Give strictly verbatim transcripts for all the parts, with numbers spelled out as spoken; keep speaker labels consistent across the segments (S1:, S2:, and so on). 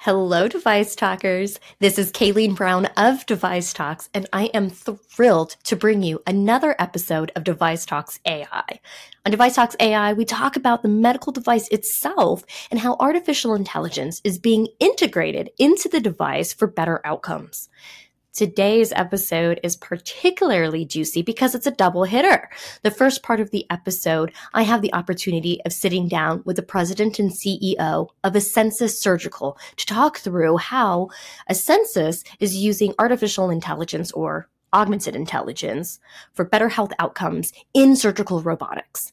S1: Hello, Device Talkers. This is Kayleen Brown of Device Talks, and I am thrilled to bring you another episode of Device Talks A I. On Device Talks A I, we talk about the medical device itself and how artificial intelligence is being integrated into the device for better outcomes. Today's episode is particularly juicy because it's a double hitter. The first part of the episode, I have the opportunity of sitting down with the president and C E O of Asensus Surgical to talk through how Asensus is using artificial intelligence or augmented intelligence for better health outcomes in surgical robotics.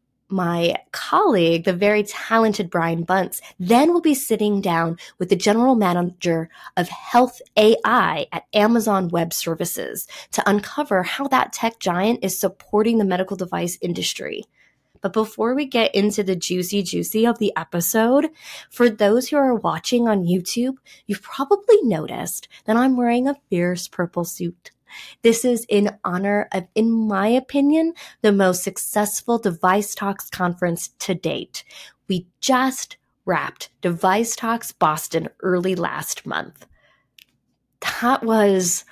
S1: My colleague, the very talented Brian Bunce, then will be sitting down with the general manager of Health A I at Amazon Web Services to uncover how that tech giant is supporting the medical device industry. But before we get into the juicy juicy of the episode, for those who are watching on YouTube, you've probably noticed that I'm wearing a fierce purple suit. This is in honor of, in my opinion, the most successful Device Talks conference to date. We just wrapped Device Talks Boston early last month. That was,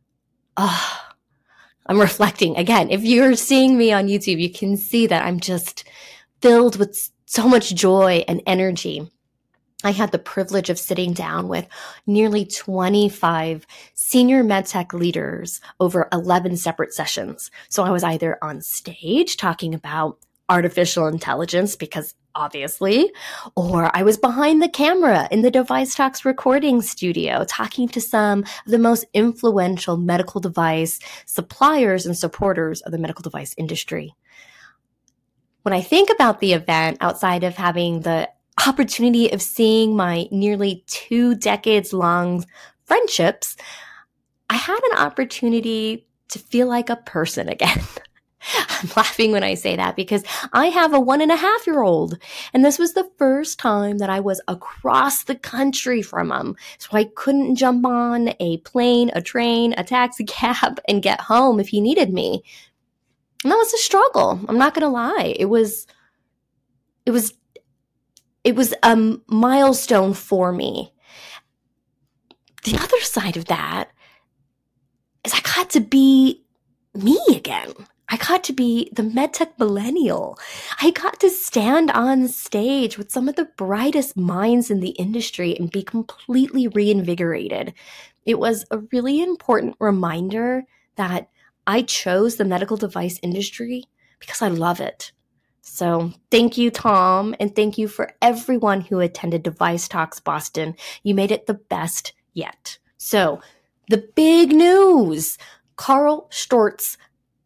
S1: uh, I'm reflecting again. If you're seeing me on YouTube, you can see that I'm just filled with so much joy and energy. I had the privilege of sitting down with nearly twenty-five senior medtech leaders over eleven separate sessions. So I was either on stage talking about artificial intelligence, because obviously, or I was behind the camera in the Device Talks recording studio talking to some of the most influential medical device suppliers and supporters of the medical device industry. When I think about the event, outside of having the opportunity of seeing my nearly two decades long friendships, I had an opportunity to feel like a person again. I'm laughing when I say that because I have a one and a half year old, and this was the first time that I was across the country from him. So I couldn't jump on a plane, a train, a taxi cab and get home if he needed me. And that was a struggle. I'm not going to lie. It was, it was It was a milestone for me. The other side of that is I got to be me again. I got to be the medtech millennial. I got to stand on stage with some of the brightest minds in the industry and be completely reinvigorated. It was a really important reminder that I chose the medical device industry because I love it. So thank you, Tom, and thank you for everyone who attended Device Talks Boston. You made it the best yet. So the big news, Karl Storz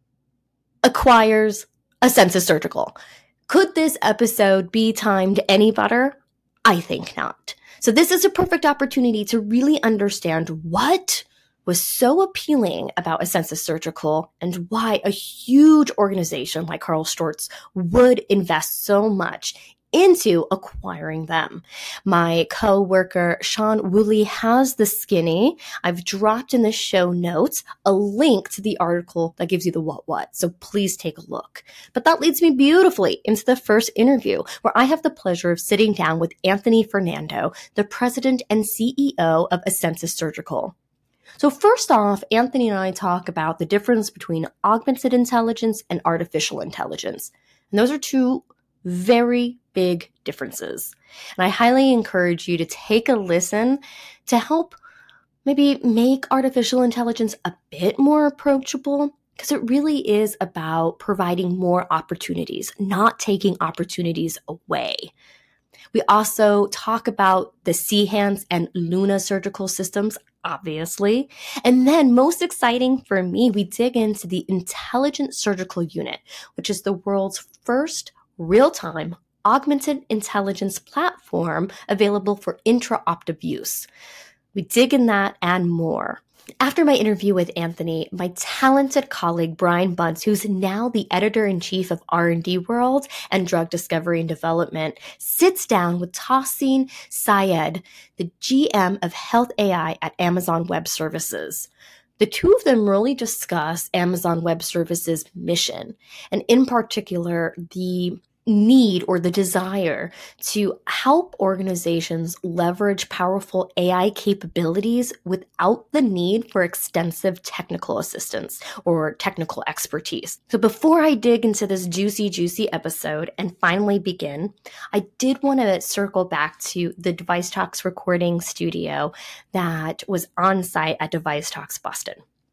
S1: acquires Asensus Surgical. Could this episode be timed any better? I think not. So this is a perfect opportunity to really understand what was so appealing about Asensus Surgical and why a huge organization like Karl Storz would invest so much into acquiring them. My co-worker, Sean Woolley, has the skinny. I've dropped in the show notes a link to the article that gives you the what what, so please take a look. But that leads me beautifully into the first interview, where I have the pleasure of sitting down with Anthony Fernando, the president and C E O of Asensus Surgical. So first off, Anthony and I talk about the difference between augmented intelligence and artificial intelligence. And those are two very big differences. And I highly encourage you to take a listen to help maybe make artificial intelligence a bit more approachable, because it really is about providing more opportunities, not taking opportunities away. We also talk about the Senhance and Luna surgical systems, obviously. And then most exciting for me, we dig into the Intelligent Surgical Unit, which is the world's first real-time augmented intelligence platform available for intraoperative use. We dig in that and more. After my interview with Anthony, my talented colleague Brian Bunce, who's now the editor-in-chief of R and D World and Drug Discovery and Development, sits down with Tahsin Syed, the G M of Health A I at Amazon Web Services. The two of them really discuss Amazon Web Services' mission, and in particular, the need or the desire to help organizations leverage powerful A I capabilities without the need for extensive technical assistance or technical expertise. So before I dig into this juicy, juicy episode and finally begin, I did want to circle back to the Device Talks recording studio that was on site at Device Talks Boston.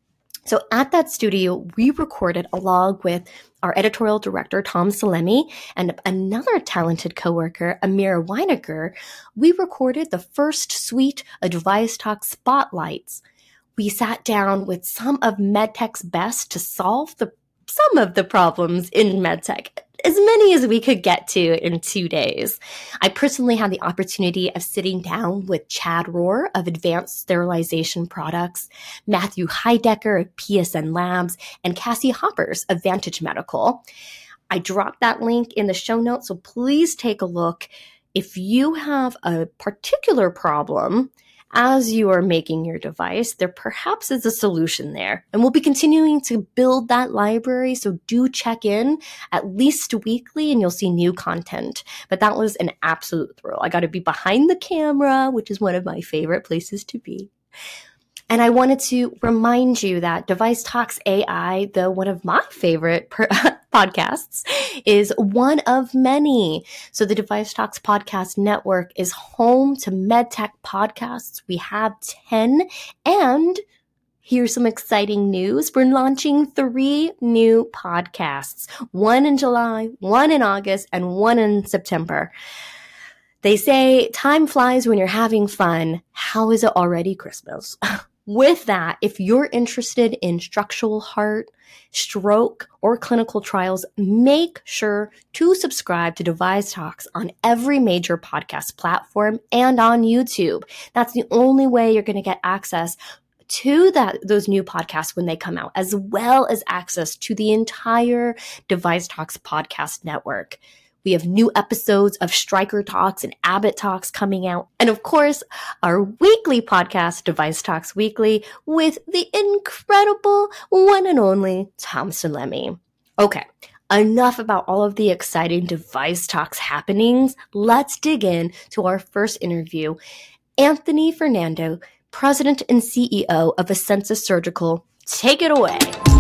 S1: So at that studio, we recorded along with our editorial director, Tom Salemi, and another talented coworker, Amira Weinecker. We recorded the first suite of Device Talk spotlights. We sat down with some of MedTech's best to solve the some of the problems in MedTech, as many as we could get to in two days. I personally had the opportunity of sitting down with Chad Rohr of Advanced Sterilization Products, Matthew Heidecker of P S N Labs, and Cassie Hoppers of Vantage Medical. I dropped that link in the show notes, so please take a look. If you have a particular problem as you are making your device, there perhaps is a solution there. And we'll be continuing to build that library, so do check in at least weekly and you'll see new content. But that was an absolute thrill. I got to be behind the camera, which is one of my favorite places to be. And I wanted to remind you that Device Talks A I, though one of my favorite per- podcasts, is one of many. So the Device Talks Podcast Network is home to MedTech podcasts. We have ten. And here's some exciting news. We're launching three new podcasts, one in July, one in August, and one in September. They say time flies when you're having fun. How is it already Christmas? With that, if you're interested in structural heart, stroke, or clinical trials, make sure to subscribe to Device Talks on every major podcast platform and on YouTube. That's the only way you're going to get access to that those new podcasts when they come out, as well as access to the entire Device Talks podcast network. We have new episodes of Stryker Talks and Abbott Talks coming out. And of course, our weekly podcast, Device Talks Weekly, with the incredible one and only Tom Salemi. Okay, enough about all of the exciting Device Talks happenings. Let's dig in to our first interview. Anthony Fernando, President and C E O of Asensus Surgical. Take it away.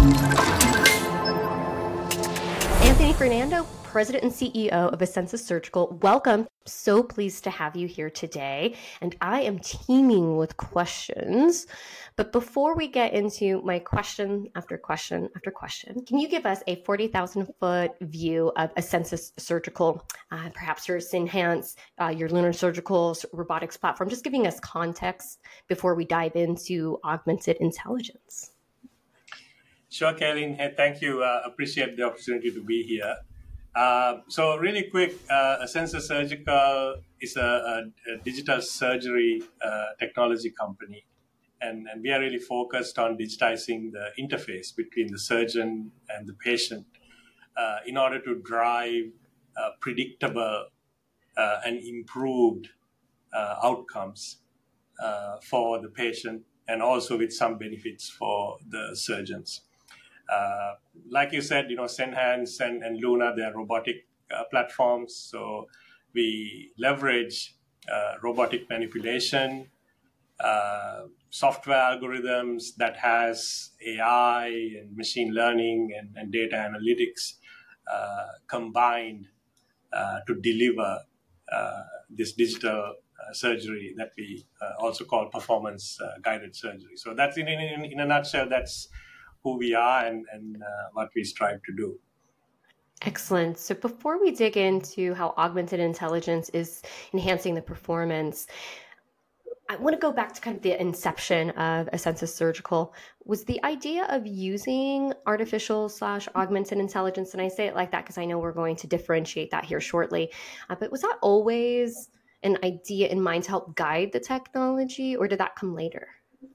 S1: Anthony Fernando, President and C E O of Asensus Surgical. Welcome. So pleased to have you here today. And I am teeming with questions. But before we get into my question after question after question, can you give us a forty thousand foot view of Asensus Surgical, uh, perhaps your Synhance, uh, your Lunar Surgical robotics platform, just giving us context before we dive into augmented intelligence?
S2: Sure, Kaylin. Hey, thank you. Uh, appreciate the opportunity to be here. Uh, so really quick, uh, Asensus Surgical is a, a, a digital surgery uh, technology company. And, and we are really focused on digitizing the interface between the surgeon and the patient uh, in order to drive uh, predictable uh, and improved uh, outcomes uh, for the patient, and also with some benefits for the surgeons. Uh, like you said, you know, Synhance and, and Luna, they're robotic uh, platforms. So we leverage uh, robotic manipulation, uh, software algorithms that has A I and machine learning and, and data analytics uh, combined uh, to deliver uh, this digital uh, surgery that we uh, also call performance uh, guided surgery. So that's in, in, in a nutshell, that's who we are and, and uh, what we strive to do.
S1: Excellent. So before we dig into how augmented intelligence is enhancing the performance, I want to go back to kind of the inception of Asensus Surgical. Was the idea of using artificial slash augmented intelligence, and I say it like that because I know we're going to differentiate that here shortly, uh, but was that always an idea in mind to help guide the technology, or did that come later?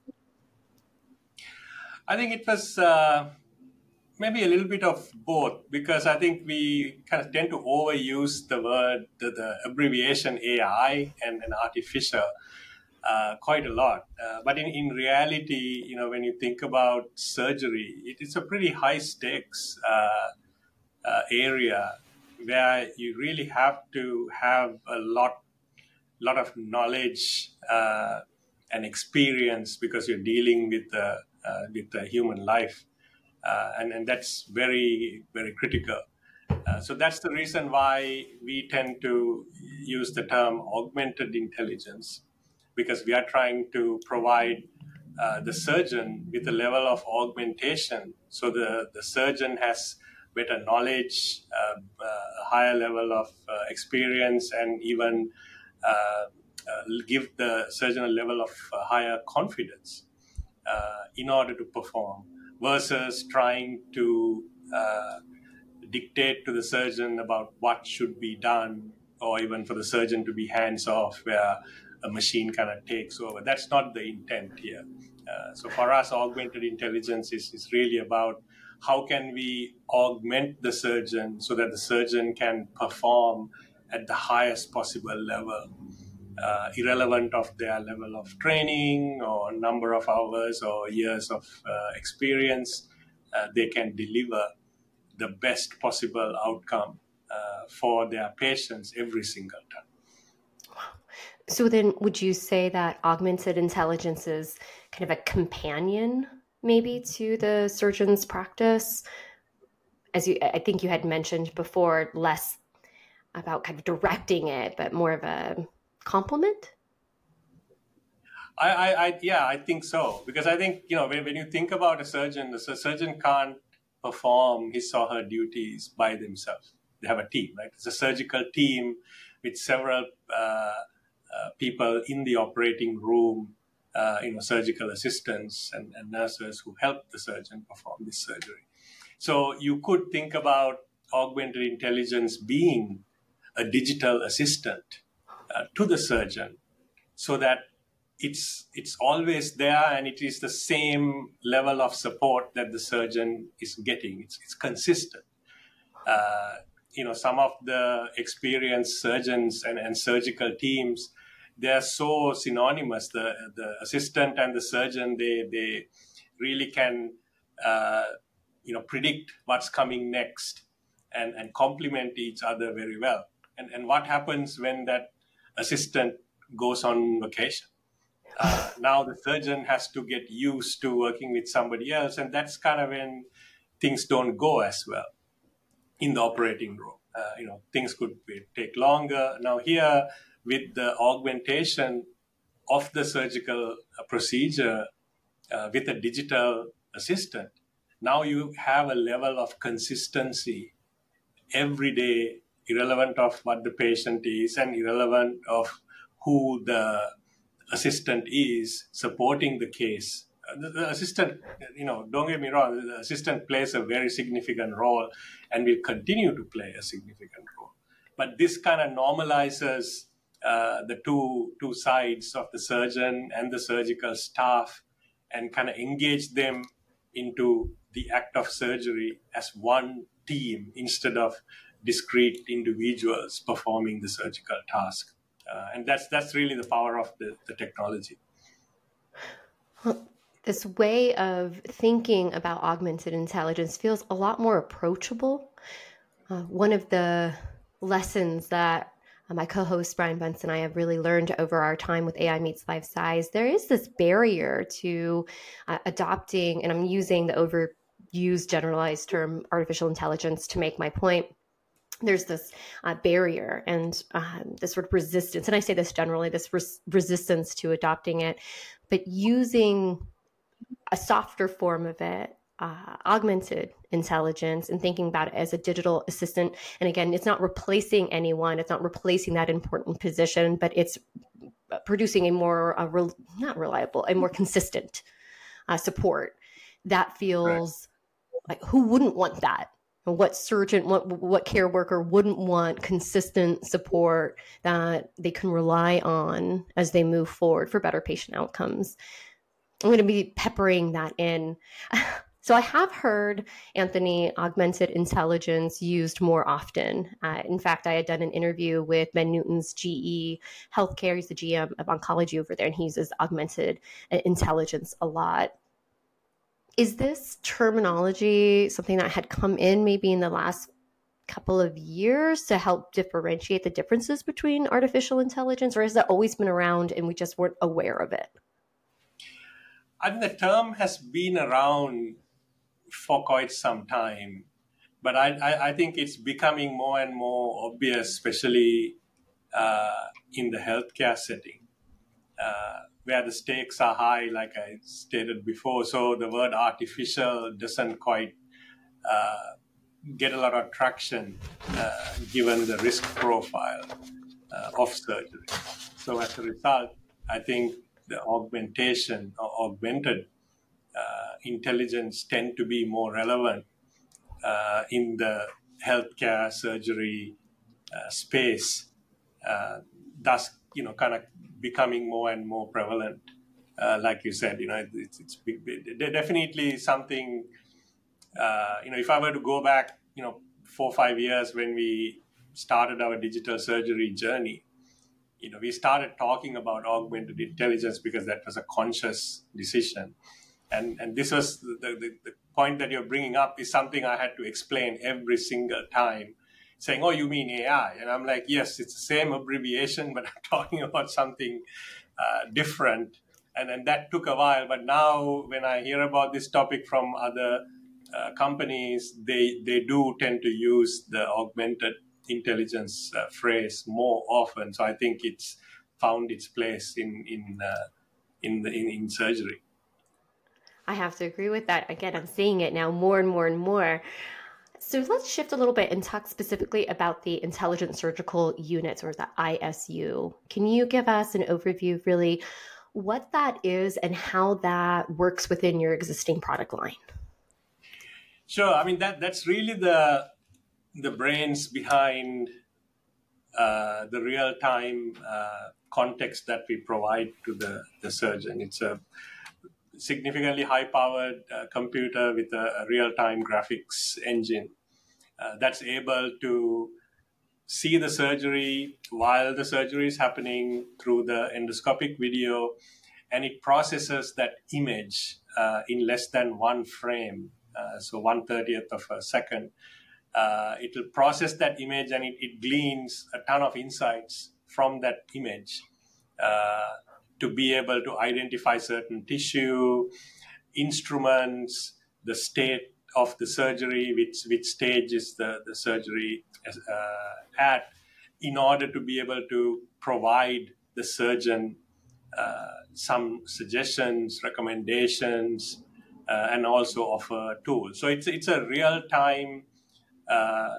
S2: I think it was uh, maybe a little bit of both, because I think we kind of tend to overuse the word, the, the abbreviation A I and, and artificial uh, quite a lot. Uh, but in, in reality, you know, when you think about surgery, it is a pretty high stakes uh, uh, area where you really have to have a lot, lot of knowledge uh, and experience because you're dealing with the uh, with the human life, uh, and and that's very very critical. Uh, so that's the reason why we tend to use the term augmented intelligence, because we are trying to provide uh, the surgeon with a level of augmentation. So the, the surgeon has better knowledge, uh, uh, a higher level of uh, experience, and even uh, uh, give the surgeon a level of uh, higher confidence uh, in order to perform, versus trying to uh, dictate to the surgeon about what should be done, or even for the surgeon to be hands off where a machine kind of takes over. That's not the intent here. Uh, so for us, augmented intelligence is, is really about how can we augment the surgeon so that the surgeon can perform at the highest possible level, uh, irrelevant of their level of training or number of hours or years of uh, experience. Uh, they can deliver the best possible outcome uh, for their patients every single time.
S1: So then would you say that augmented intelligence is kind of a companion maybe to the surgeon's practice? As you, I think you had mentioned before, less about kind of directing it, but more of a complement?
S2: I, I, I yeah, I think so. Because I think, you know, when, when you think about a surgeon, the surgeon can't perform his or her duties by themselves. They have a team, right? It's a surgical team with several uh, uh, people in the operating room, uh, you know, surgical assistants and, and nurses who help the surgeon perform this surgery. So you could think about augmented intelligence being a digital assistant uh, to the surgeon, so that it's it's always there and it is the same level of support that the surgeon is getting. It's, it's consistent. Uh, you know, some of the experienced surgeons and, and surgical teams, they're so synonymous. The the assistant and the surgeon, they they really can uh, you know predict what's coming next and, and complement each other very well. And and what happens when that assistant goes on vacation? Uh, now the surgeon has to get used to working with somebody else, and that's kind of when things don't go as well in the operating room. Uh, you know, things could be, take longer. Now here, with the augmentation of the surgical procedure uh, with a digital assistant, now you have a level of consistency every day, irrelevant of what the patient is and irrelevant of who the assistant is supporting the case. The, the assistant, you know, don't get me wrong, the assistant plays a very significant role and will continue to play a significant role. But this kind of normalizes uh, the two two sides of the surgeon and the surgical staff and kind of engage them into the act of surgery as one team instead of discrete individuals performing the surgical task. Uh, and that's that's really the power of the, the technology.
S1: Well, this way of thinking about augmented intelligence feels a lot more approachable. Uh, one of the lessons that uh, my co-host Brian Bunce and I have really learned over our time with A I Meets Life Size, there is this barrier to uh, adopting, and I'm using the overused generalized term artificial intelligence to make my point. There's this uh, barrier and uh, this sort of resistance, and I say this generally, this res- resistance to adopting it, but using a softer form of it, uh, augmented intelligence, and thinking about it as a digital assistant. And again, it's not replacing anyone. It's not replacing that important position, but it's producing a more, uh, re- not reliable, a more consistent uh, support that feels right. Like, who wouldn't want that? What surgeon, what what care worker wouldn't want consistent support that they can rely on as they move forward for better patient outcomes? I'm going to be peppering that in. So I have heard, Anthony, augmented intelligence used more often. Uh, in fact, I had done an interview with Ben Newton's G E Healthcare. He's the G M of oncology over there, and he uses augmented intelligence a lot. Is this terminology something that had come in maybe in the last couple of years to help differentiate the differences between artificial intelligence, or has that always been around and we just weren't aware of it?
S2: I think the term has been around for quite some time, but I, I, I think it's becoming more and more obvious, especially uh, in the healthcare setting, uh, where the stakes are high, like I stated before. So the word artificial doesn't quite uh, get a lot of traction uh, given the risk profile uh, of surgery. So as a result, I think the augmentation or augmented uh, intelligence tend to be more relevant uh, in the healthcare surgery uh, space, uh, thus, you know, kind of becoming more and more prevalent. Uh, like you said, you know, it's, it's definitely something, uh, you know, if I were to go back, you know, four or five years when we started our digital surgery journey, you know, we started talking about augmented intelligence because that was a conscious decision. And and this was the, the, the point that you're bringing up is something I had to explain every single time, saying, oh, you mean A I? And I'm like, yes, it's the same abbreviation, but I'm talking about something uh, different. And then that took a while. But now when I hear about this topic from other uh, companies, they, they do tend to use the augmented intelligence uh, phrase more often. So I think it's found its place in in uh, in, the, in in surgery.
S1: I have to agree with that. Again, I'm seeing it now more and more and more. So let's shift a little bit and talk specifically about the Intelligent Surgical Units, or the I S U. Can you give us an overview of really what that is and how that works within your existing product line?
S2: Sure. I mean, that that's really the the brains behind uh, the real-time uh, context that we provide to the, the surgeon. It's a significantly high-powered uh, computer with a, a real-time graphics engine uh, that's able to see the surgery while the surgery is happening through the endoscopic video, and it processes that image uh, in less than one frame, uh, so one thirtieth of a second. Uh, it will process that image and it, it gleans a ton of insights from that image uh, to be able to identify certain tissue, instruments, the state of the surgery, which, which stage is the, the surgery uh, at, in order to be able to provide the surgeon uh, some suggestions, recommendations, uh, and also offer tools. So it's, it's a real-time Uh,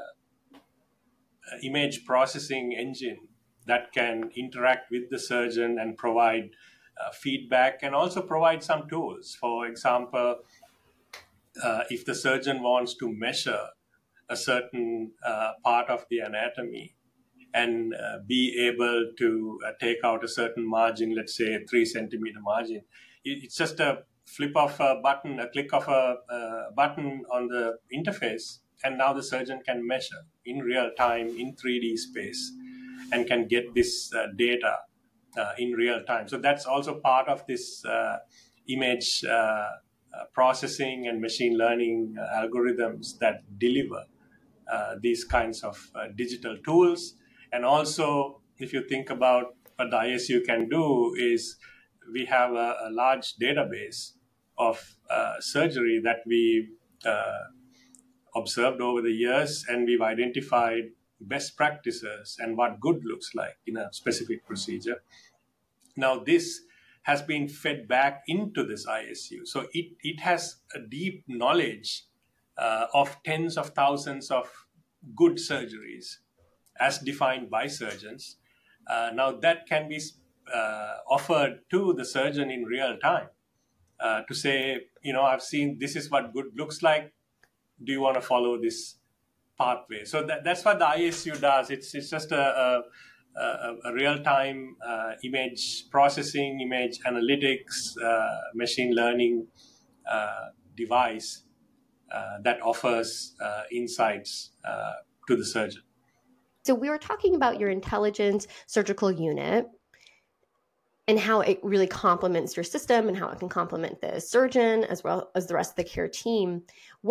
S2: image processing engine that can interact with the surgeon and provide uh, feedback and also provide some tools. For example, uh, if the surgeon wants to measure a certain uh, part of the anatomy and uh, be able to uh, take out a certain margin, let's say a three centimeter margin, it, it's just a flip of a button, a click of a uh, button on the interface. And now the surgeon can measure in real time in three D space and can get this uh, data uh, in real time. So that's also part of this uh, image uh, uh, processing and machine learning uh, algorithms that deliver uh, these kinds of uh, digital tools. And also, if you think about what the I S U can do, is we have a, a large database of uh, surgery that we uh, observed over the years, and we've identified best practices and what good looks like in a specific procedure. Now, this has been fed back into this I S U. So it, it has a deep knowledge uh, of tens of thousands of good surgeries as defined by surgeons. Uh, now, that can be uh, offered to the surgeon in real time uh, to say, you know, I've seen this is what good looks like. Do you want to follow this pathway? So that, that's what the I S U does. It's it's just a, a, a real-time uh, image processing, image analytics, uh, machine learning uh, device uh, that offers uh, insights uh, to the surgeon.
S1: So we were talking about your Intelligent Surgical Unit and how it really complements your system and how it can complement the surgeon as well as the rest of the care team. What would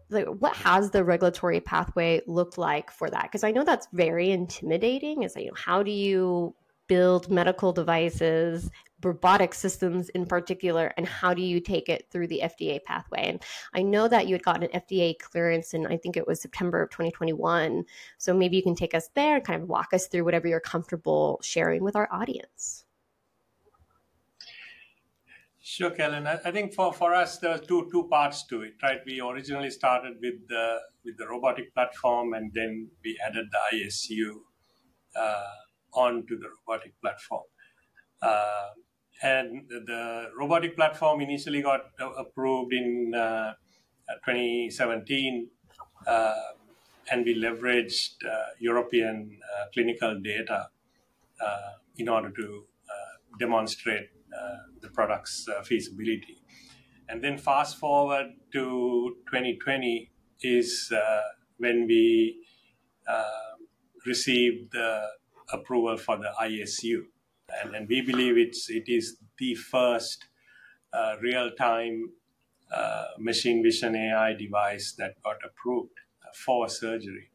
S1: like, what has the regulatory pathway looked like for that? Because I know that's very intimidating. Is like, you know, how do you build medical devices, robotic systems in particular, and how do you take it through the F D A pathway? And I know that you had gotten an F D A clearance in, I think it was September of twenty twenty-one. So maybe you can take us there and kind of walk us through whatever you're comfortable sharing with our audience.
S2: Sure, Kellen. I, I think for, for us, there are two two parts to it, right? We originally started with the with the robotic platform, and then we added the I S U uh, onto the robotic platform. Uh, and the, the robotic platform initially got uh, approved in uh, twenty seventeen, uh, and we leveraged uh, European uh, clinical data uh, in order to uh, demonstrate uh, the product's uh, feasibility. And then fast forward to twenty twenty is uh, when we uh, received the approval for the I S U. And, and we believe it's, it is the first uh, real-time uh, machine vision A I device that got approved for surgery.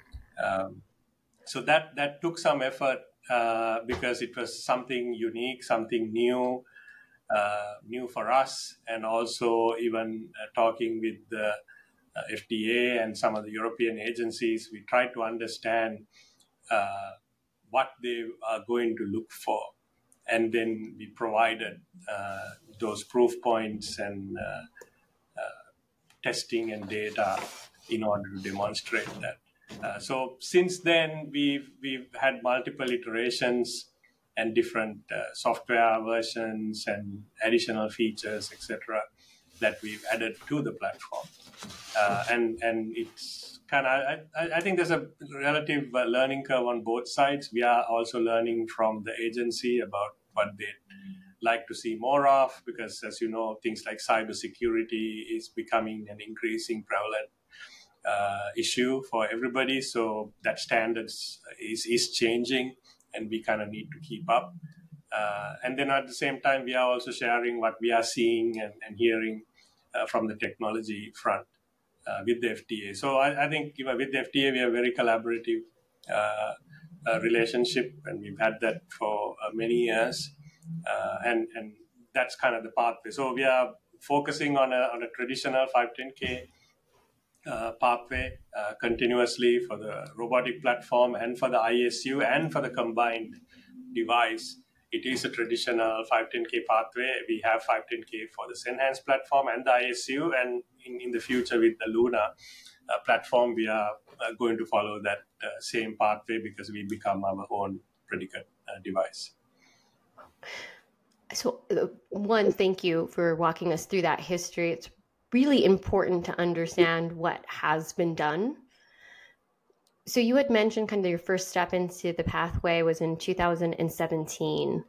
S2: Um, so that, that took some effort uh, because it was something unique, something new, uh, new for us, and also even uh, talking with the uh, F D A and some of the European agencies, we tried to understand uh, what they are going to look for. And then we provided uh, those proof points and uh, uh, testing and data in order to demonstrate that. Uh, so since then, we've we've had multiple iterations and different uh, software versions and additional features, et cetera, that we've added to the platform. Uh, and and it's kind of, I, I think there's a relative uh, learning curve on both sides. We are also learning from the agency about what they'd like to see more of, because as you know, things like cybersecurity is becoming an increasing prevalent uh, issue for everybody. So that standards is, is changing, and we kind of need to keep up. Uh, and then at the same time, we are also sharing what we are seeing and, and hearing uh, from the technology front. Uh, with the F D A. So I, I think you know, with the F D A, we have a very collaborative uh, uh, relationship, and we've had that for uh, many years. Uh, and, and that's kind of the pathway. So we are focusing on a, on a traditional five ten K uh, pathway uh, continuously for the robotic platform and for the I S U and for the combined device. It is a traditional five ten K pathway. We have five ten K for the Senhance platform and the I S U, and in, in the future with the Luna uh, platform, we are uh, going to follow that uh, same pathway because we become our own predicate uh, device.
S1: So uh, one, thank you for walking us through that history. It's really important to understand what has been done. So you had mentioned kind of your first step into the pathway was in two thousand seventeen.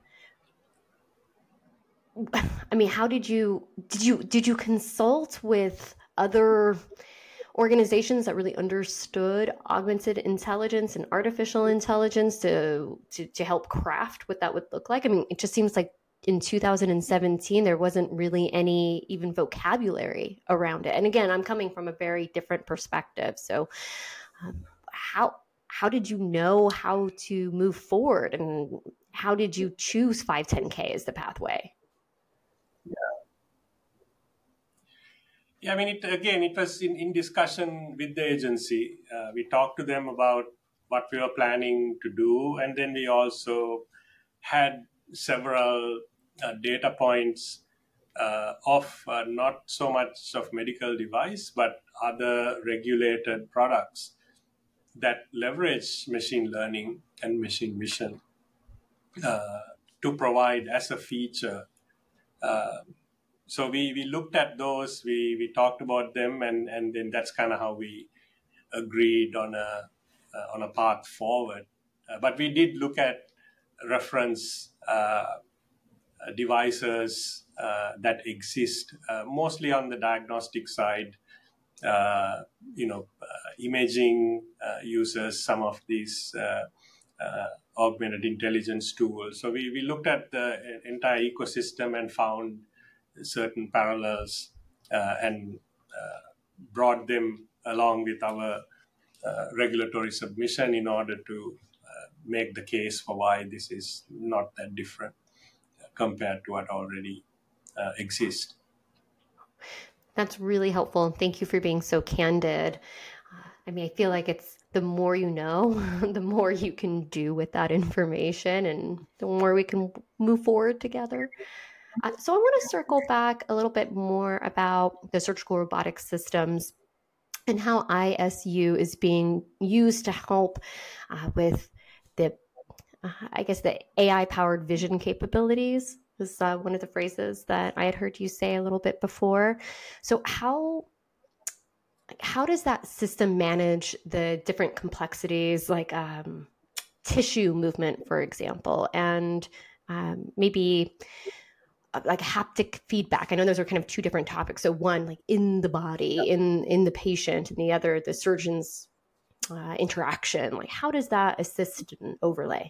S1: I mean, how did you, did you, did you consult with other organizations that really understood augmented intelligence and artificial intelligence to, to, to help craft what that would look like? I mean, it just seems like in two thousand seventeen, there wasn't really any even vocabulary around it. And again, I'm coming from a very different perspective. So um, how, how did you know how to move forward, and how did you choose five ten K as the pathway?
S2: Yeah. Yeah, I mean, it, again, it was in, in discussion with the agency. Uh, we talked to them about what we were planning to do, and then we also had several uh, data points uh, of uh, not so much of medical device, but other regulated products that leverage machine learning and machine vision uh, to provide as a feature. Uh, so we, we looked at those, we, we talked about them, and, and then that's kind of how we agreed on a uh, on a path forward. Uh, but we did look at reference uh, devices uh, that exist, uh, mostly on the diagnostic side. Uh, you know, uh, imaging uh, uses some of these uh, uh, augmented intelligence tools. So we, we looked at the entire ecosystem and found certain parallels uh, and uh, brought them along with our uh, regulatory submission in order to uh, make the case for why this is not that different compared to what already uh, exists.
S1: That's really helpful. Thank you for being so candid. Uh, I mean, I feel like it's the more you know, the more you can do with that information, and the more we can move forward together. Uh, so I want to circle back a little bit more about the surgical robotic systems and how I S U is being used to help uh, with the, uh, I guess, the A I-powered vision capabilities. This is uh, one of the phrases that I had heard you say a little bit before. So how how does that system manage the different complexities, like um, tissue movement, for example, and um, maybe like haptic feedback? I know those are kind of two different topics. So one, like in the body, in in the patient, and the other, the surgeon's uh, interaction. Like, how does that assist and overlay?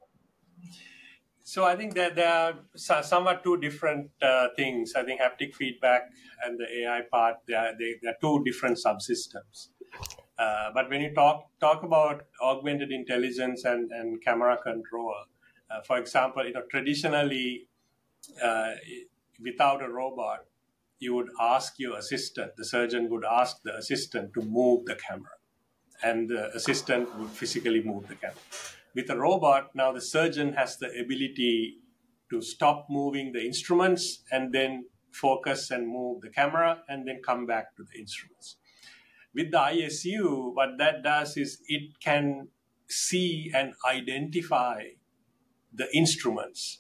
S2: So I think that there are somewhat two different uh, things. I think haptic feedback and the A I part, they are, they, they are two different subsystems. Uh, but when you talk talk about augmented intelligence and, and camera control, uh, for example, you know, traditionally, uh, without a robot, you would ask your assistant, the surgeon would ask the assistant to move the camera, and the assistant would physically move the camera. With a robot, now the surgeon has the ability to stop moving the instruments and then focus and move the camera and then come back to the instruments. With the I S U, what that does is it can see and identify the instruments.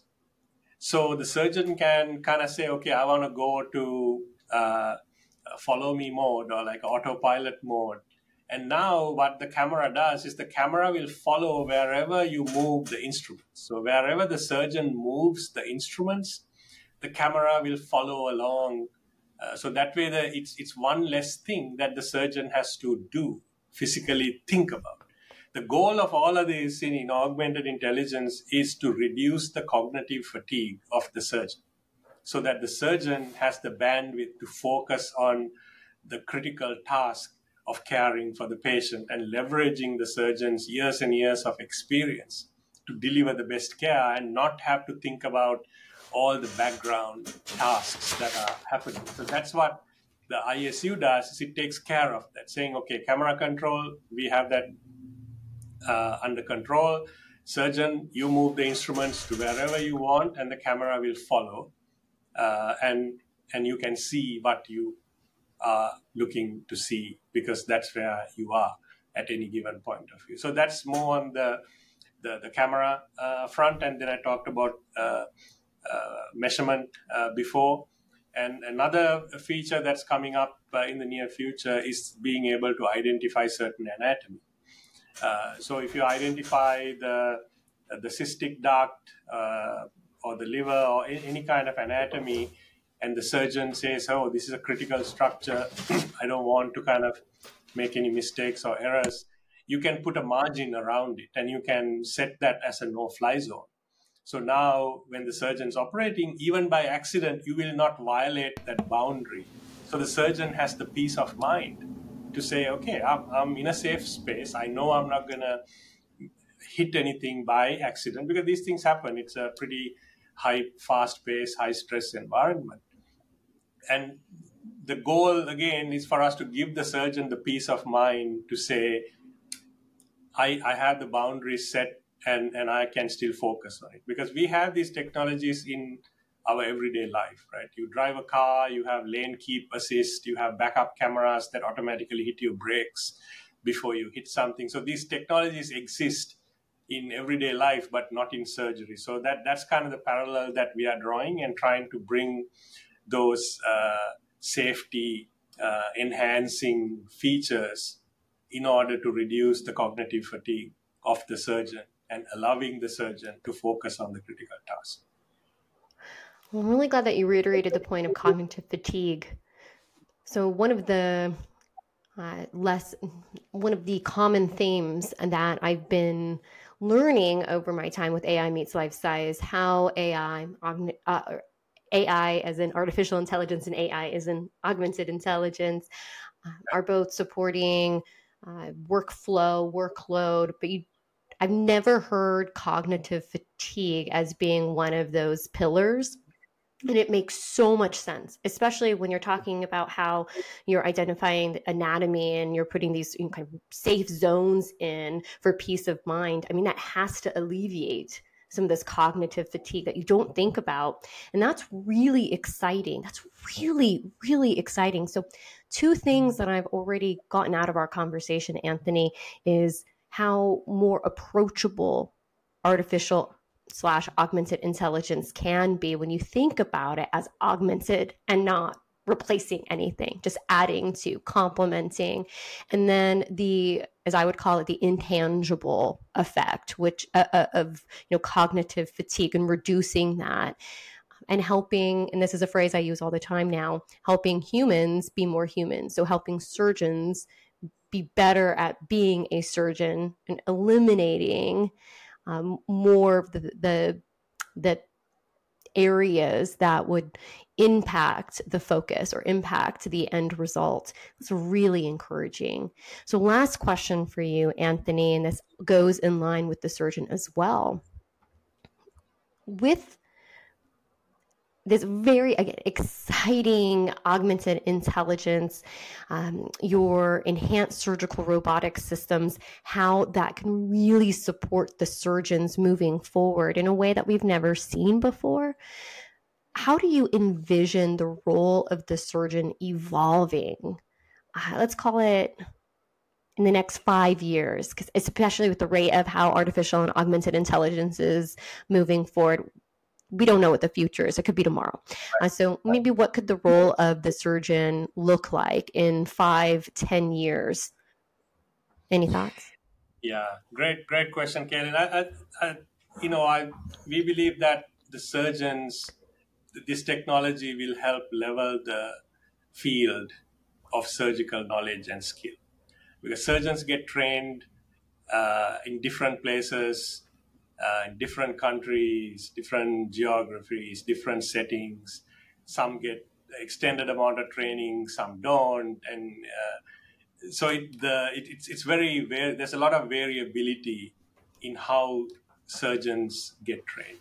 S2: So the surgeon can kind of say, okay, I want to go to uh, follow me mode or like autopilot mode. And now what the camera does is the camera will follow wherever you move the instruments. So wherever the surgeon moves the instruments, the camera will follow along. Uh, so that way the, it's, it's one less thing that the surgeon has to do, physically think about. The goal of all of this in, in augmented intelligence is to reduce the cognitive fatigue of the surgeon, so that the surgeon has the bandwidth to focus on the critical task of caring for the patient and leveraging the surgeon's years and years of experience to deliver the best care and not have to think about all the background tasks that are happening. So that's what the I S U does, is it takes care of that, saying, okay, camera control, we have that uh, under control. Surgeon, you move the instruments to wherever you want and the camera will follow. Uh, and, and you can see what you are looking to see, because that's where you are at any given point of view. So that's more on the the, the camera uh, front. And then I talked about uh, uh, measurement uh, before. And another feature that's coming up uh, in the near future is being able to identify certain anatomy. Uh, so if you identify the the cystic duct uh, or the liver or any kind of anatomy, and the surgeon says, oh, this is a critical structure, I don't want to kind of make any mistakes or errors, you can put a margin around it and you can set that as a no-fly zone. So now when the surgeon's operating, even by accident, you will not violate that boundary. So the surgeon has the peace of mind to say, okay, I'm, I'm in a safe space. I know I'm not going to hit anything by accident, because these things happen. It's a pretty high, fast-paced, high-stress environment. And the goal, again, is for us to give the surgeon the peace of mind to say, I, I have the boundaries set and, and I can still focus on it. Because we have these technologies in our everyday life, right? You drive a car, you have lane keep assist, you have backup cameras that automatically hit your brakes before you hit something. So these technologies exist in everyday life, but not in surgery. So that, that's kind of the parallel that we are drawing and trying to bring those uh, safety uh, enhancing features in order to reduce the cognitive fatigue of the surgeon and allowing the surgeon to focus on the critical task.
S1: Well, I'm really glad that you reiterated the point of cognitive fatigue. So one of the uh, less, one of the common themes that I've been learning over my time with A I Meets Life Sci is how A I, uh, A I as in artificial intelligence and A I as in augmented intelligence, uh, are both supporting uh, workflow, workload, but you, I've never heard cognitive fatigue as being one of those pillars. And it makes so much sense, especially when you're talking about how you're identifying the anatomy and you're putting these, you know, kind of safe zones in for peace of mind. I mean, that has to alleviate some of this cognitive fatigue that you don't think about. And that's really exciting. That's really, really exciting. So two things that I've already gotten out of our conversation, Anthony, is how more approachable artificial slash augmented intelligence can be when you think about it as augmented and not replacing anything, just adding to, complementing. And then the, as I would call it, the intangible effect, which uh, uh, of, you know, cognitive fatigue and reducing that and helping, and this is a phrase I use all the time now, helping humans be more human. So helping surgeons be better at being a surgeon and eliminating Um, more of the, the the areas that would impact the focus or impact the end result. It's really encouraging. So last question for you, Anthony, and this goes in line with the surgeon as well. With this very, again, exciting augmented intelligence, um, your enhanced surgical robotic systems, how that can really support the surgeons moving forward in a way that we've never seen before. How do you envision the role of the surgeon evolving? Uh, let's call it in the next five years, because especially with the rate of how artificial and augmented intelligence is moving forward, we don't know what the future is. It could be tomorrow. Uh, so maybe what could the role of the surgeon look like in five, ten years? Any thoughts?
S2: Yeah, great, great question, Karen. I, I, I, you know, I we believe that the surgeons, this technology will help level the field of surgical knowledge and skill, because surgeons get trained uh, in different places. Uh, in different countries, different geographies, different settings. Some get extended amount of training, some don't, and uh, so it, the it, it's it's very there's a lot of variability in how surgeons get trained.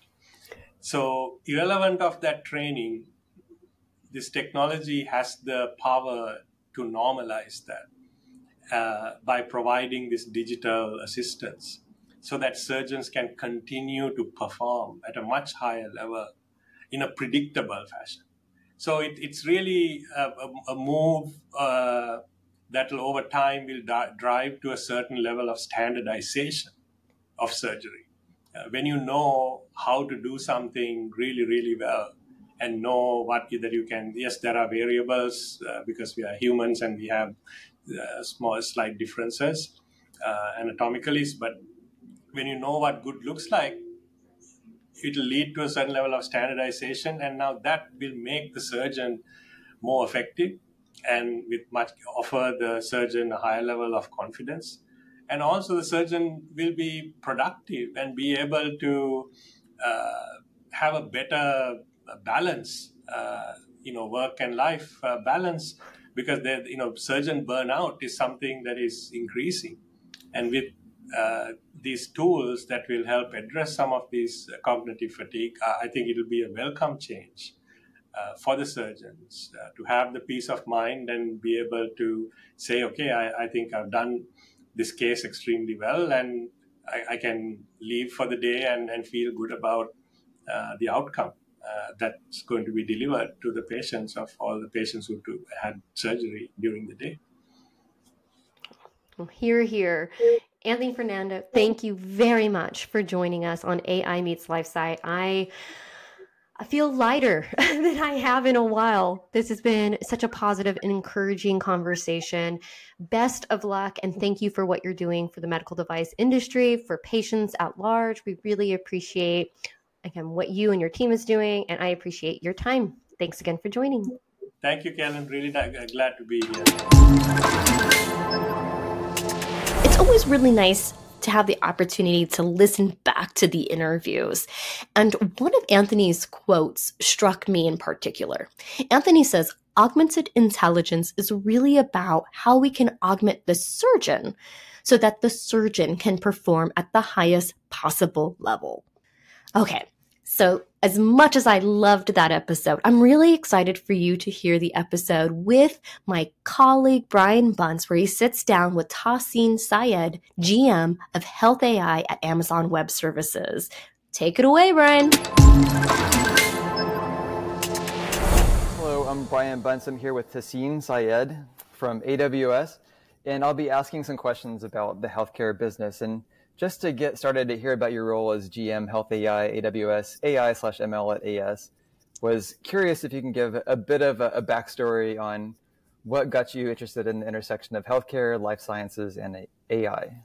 S2: So irrelevant of that training, this technology has the power to normalize that uh, by providing this digital assistance, so that surgeons can continue to perform at a much higher level in a predictable fashion. So it, it's really a, a move uh, that will over time will da- drive to a certain level of standardization of surgery. Uh, when you know how to do something really, really well and know what that you can, yes, there are variables uh, because we are humans and we have uh, small, slight differences uh, anatomically, but when you know what good looks like, it will lead to a certain level of standardization, and now that will make the surgeon more effective and with much offer the surgeon a higher level of confidence. And also the surgeon will be productive and be able to uh, have a better balance, uh, you know, work and life uh, balance, because you know, surgeon burnout is something that is increasing, and with Uh, these tools that will help address some of these uh, cognitive fatigue, uh, I think it will be a welcome change uh, for the surgeons uh, to have the peace of mind and be able to say, okay, I, I think I've done this case extremely well, and I, I can leave for the day and, and feel good about uh, the outcome uh, that's going to be delivered to the patients, of all the patients who had surgery during the day.
S1: Well, hear, hear. Anthony Fernando, thank you very much for joining us on A I Meets LifeSci. I, I feel lighter than I have in a while. This has been such a positive and encouraging conversation. Best of luck, and thank you for what you're doing for the medical device industry, for patients at large. We really appreciate, again, what you and your team is doing, and I appreciate your time. Thanks again for joining.
S2: Thank you, Kellen. Really glad to be here.
S1: It's always really nice to have the opportunity to listen back to the interviews. And one of Anthony's quotes struck me in particular. Anthony says, augmented intelligence is really about how we can augment the surgeon so that the surgeon can perform at the highest possible level. Okay, so as much as I loved that episode, I'm really excited for you to hear the episode with my colleague Brian Bunce, where he sits down with Tahsin Syed, G M of Health A I at Amazon Web Services. Take it away, Brian.
S3: Hello, I'm Brian Bunce. I'm here with Tahsin Syed from A W S, and I'll be asking some questions about the healthcare business. And just to get started to hear about your role as G M Health A I, A W S, A I slash M L at A S, was curious if you can give a bit of a, a backstory on what got you interested in the intersection of healthcare, life sciences, and A I.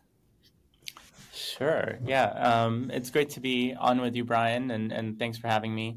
S4: Sure. Yeah. Um, it's great to be on with you, Brian, and, and thanks for having me.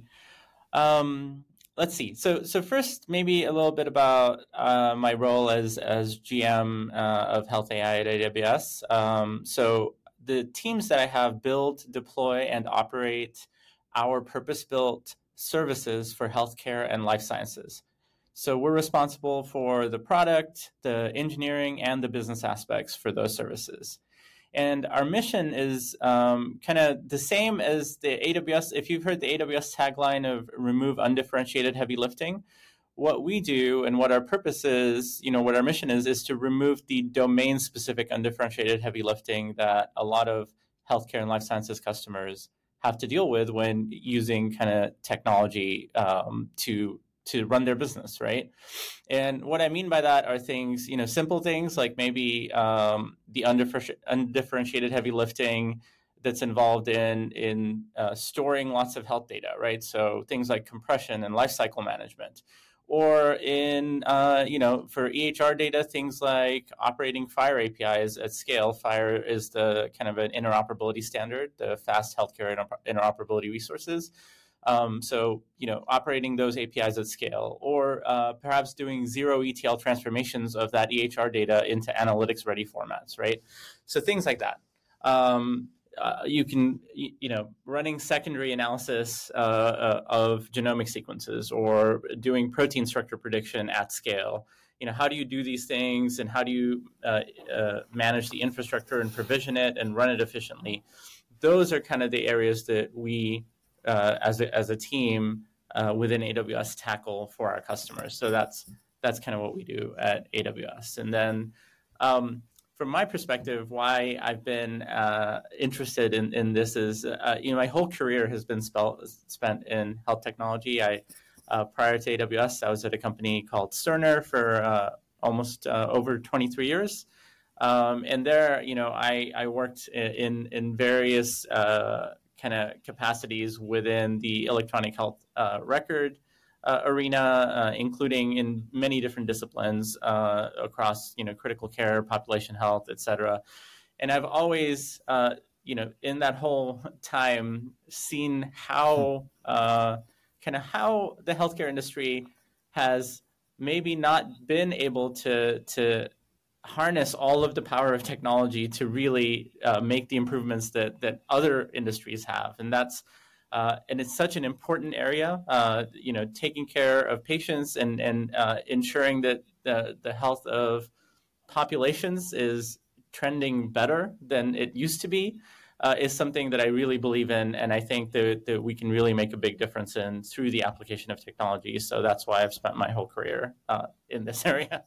S4: Um, let's see. So, so first, maybe a little bit about uh, my role as as G M uh, of Health A I at A W S. Um, so. The teams that I have build, deploy, and operate our purpose-built services for healthcare and life sciences. So we're responsible for the product, the engineering, and the business aspects for those services. And our mission is um, kind of the same as the A W S. If you've heard the A W S tagline of remove undifferentiated heavy lifting, what we do and what our purpose is, you know, what our mission is, is to remove the domain-specific undifferentiated heavy lifting that a lot of healthcare and life sciences customers have to deal with when using kind of technology um, to to run their business, right? And what I mean by that are things, you know, simple things like maybe um, the undiffer- undifferentiated heavy lifting that's involved in in uh, storing lots of health data, right? So things like compression and lifecycle management. Or in, uh, you know, for E H R data, things like operating FHIR A P Is at scale. FHIR is the kind of an interoperability standard, the fast healthcare inter- interoperability resources. Um, so, you know, operating those A P Is at scale, or uh, perhaps doing zero E T L transformations of that E H R data into analytics-ready formats, right? So things like that. Um, Uh, you can, you know, running secondary analysis uh, uh, of genomic sequences or doing protein structure prediction at scale. You know, how do you do these things and how do you uh, uh, manage the infrastructure and provision it and run it efficiently? Those are kind of the areas that we, uh, as a, as a team uh, within A W S, tackle for our customers. So that's that's kind of what we do at A W S. And then, um, from my perspective, why I've been uh, interested in, in this is, uh, you know, my whole career has been spelt, spent in health technology. I, uh, prior to A W S, I was at a company called Cerner for uh, almost uh, over twenty-three years. Um, and there, you know, I, I worked in, in various uh, kind of capacities within the electronic health uh, record Uh, arena, uh, including in many different disciplines uh, across, you know, critical care, population health, et cetera. And I've always, uh, you know, in that whole time, seen how uh, kind of how the healthcare industry has maybe not been able to to harness all of the power of technology to really uh, make the improvements that that other industries have, and that's. Uh, and it's such an important area, uh, you know, taking care of patients and, and uh, ensuring that the, the health of populations is trending better than it used to be uh, is something that I really believe in. And I think that, that we can really make a big difference in through the application of technology. So that's why I've spent my whole career uh, in this area.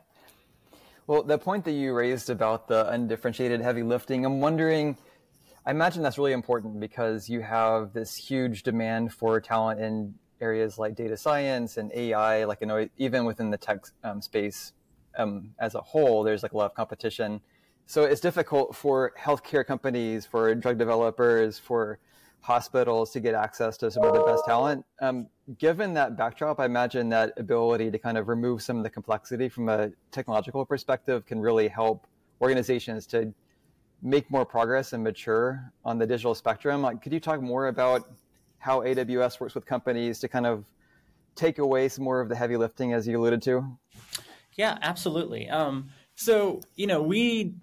S3: Well, the point that you raised about the undifferentiated heavy lifting, I'm wondering, I imagine that's really important because you have this huge demand for talent in areas like data science and A I, like, you know, even within the tech um, space um, as a whole, there's like a lot of competition. So it's difficult for healthcare companies, for drug developers, for hospitals to get access to some of the best talent. Um, given that backdrop, I imagine that ability to kind of remove some of the complexity from a technological perspective can really help organizations to make more progress and mature on the digital spectrum. Like, could you talk more about how A W S works with companies to kind of take away some more of the heavy lifting, as you alluded to?
S4: Yeah, absolutely. Um, so, you know, we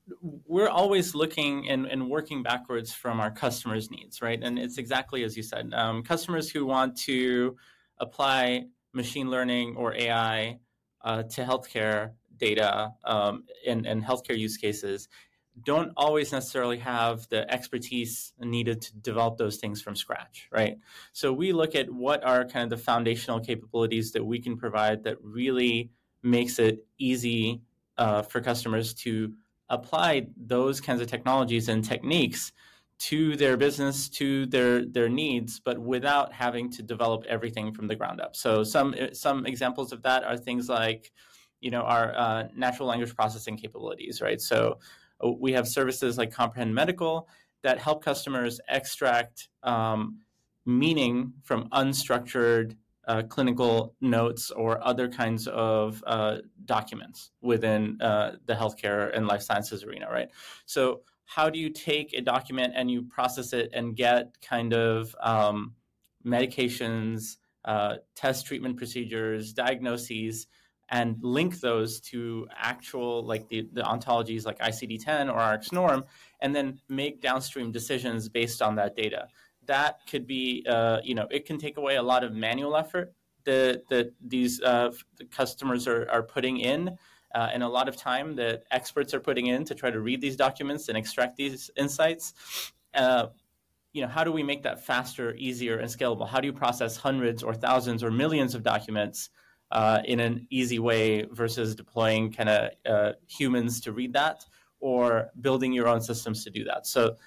S4: we're always looking and, and working backwards from our customers' needs, right? And it's exactly as you said. Um, customers who want to apply machine learning or A I uh, to healthcare data um, and, and healthcare use cases don't always necessarily have the expertise needed to develop those things from scratch, right? So we look at what are kind of the foundational capabilities that we can provide that really makes it easy uh, for customers to apply those kinds of technologies and techniques to their business, to their their needs, but without having to develop everything from the ground up. So some some examples of that are things like, you know, our uh, natural language processing capabilities, right? So we have services like Comprehend Medical that help customers extract um, meaning from unstructured uh, clinical notes or other kinds of uh, documents within uh, the healthcare and life sciences arena, right? So how do you take a document and you process it and get kind of um, medications, uh, test treatment procedures, diagnoses, and link those to actual, like the, the ontologies like I C D ten or R X norm, and then make downstream decisions based on that data. That could be, uh, you know, it can take away a lot of manual effort that, that these uh, the customers are, are putting in, uh, and a lot of time that experts are putting in to try to read these documents and extract these insights. Uh, you know, how do we make that faster, easier, and scalable? How do you process hundreds or thousands or millions of documents Uh, in an easy way versus deploying kind of uh, humans to read that or building your own systems to do that? So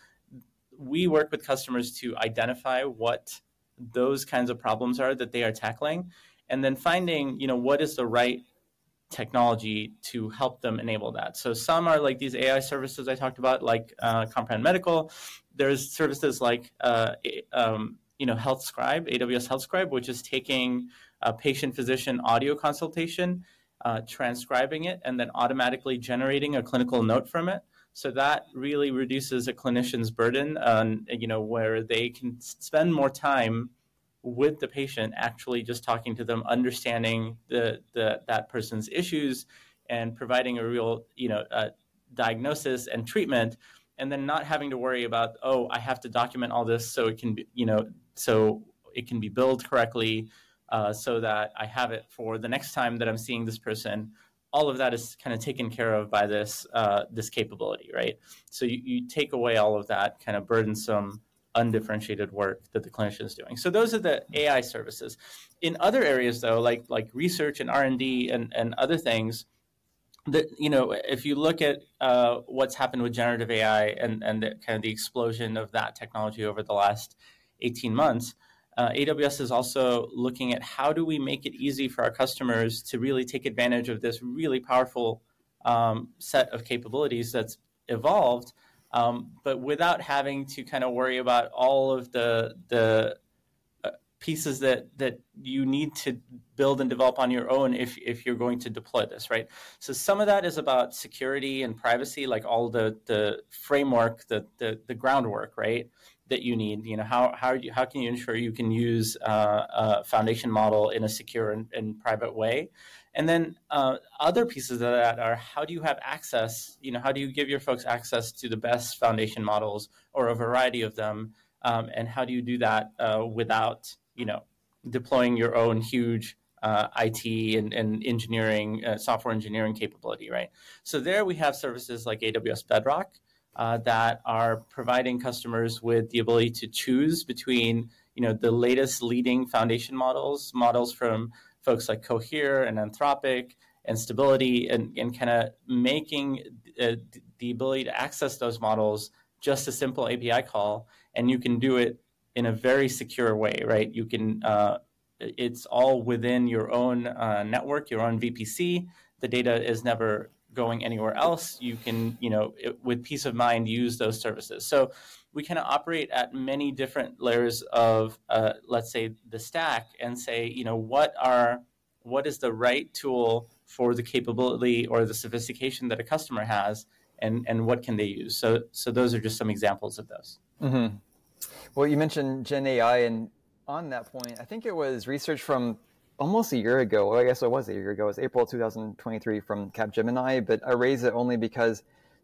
S4: we work with customers to identify what those kinds of problems are that they are tackling, and then finding, you know, what is the right technology to help them enable that. So some are like these A I services I talked about, like uh, Comprehend Medical. There's services like, uh, um, you know, Health Scribe, A W S Health Scribe, which is taking a patient-physician audio consultation, uh, transcribing it, and then automatically generating a clinical note from it. So that really reduces a clinician's burden on, you know, where they can spend more time with the patient, actually just talking to them, understanding the, the that person's issues, and providing a real, you know, uh, diagnosis and treatment, and then not having to worry about, oh, I have to document all this so it can be, you know, so it can be billed correctly, uh, so that I have it for the next time that I'm seeing this person. All of that is kind of taken care of by this uh, this capability, right? So you, you take away all of that kind of burdensome, undifferentiated work that the clinician is doing. So those are the A I services. In other areas, though, like like research and R and D and, and other things, that, you know, if you look at uh, what's happened with generative A I and, and the, kind of the explosion of that technology over the last eighteen months, uh, A W S is also looking at how do we make it easy for our customers to really take advantage of this really powerful um, set of capabilities that's evolved, um, but without having to kind of worry about all of the the uh, pieces that that you need to build and develop on your own if if you're going to deploy this, right? So some of that is about security and privacy, like all the the framework, the the, the groundwork, right, that you need. You know, how how you, how can you ensure you can use uh, a foundation model in a secure and, and private way? And then uh, other pieces of that are, how do you have access? You know, how do you give your folks access to the best foundation models or a variety of them? Um, and how do you do that uh, without, you know, deploying your own huge uh, I T and, and engineering, uh, software engineering capability, right? So there we have services like A W S Bedrock uh, that are providing customers with the ability to choose between, you know, the latest leading foundation models, models from folks like Cohere and Anthropic and Stability, and, and kind of making uh, the ability to access those models just a simple A P I call, and you can do it in a very secure way, right? You can, uh, it's all within your own uh, network, your own V P C. The data is never going anywhere else. You can, you know, it, with peace of mind, use those services. So we kind of operate at many different layers of, uh, let's say, the stack, and say, you know, what are, what is the right tool for the capability or the sophistication that a customer has, and, and what can they use? So, so those are just some examples of those.
S3: Mm-hmm. Well, you mentioned Gen A I, and on that point, I think it was research from almost a year ago. Well, I guess it was a year ago. It was April two thousand twenty-three from Capgemini, but I raise it only because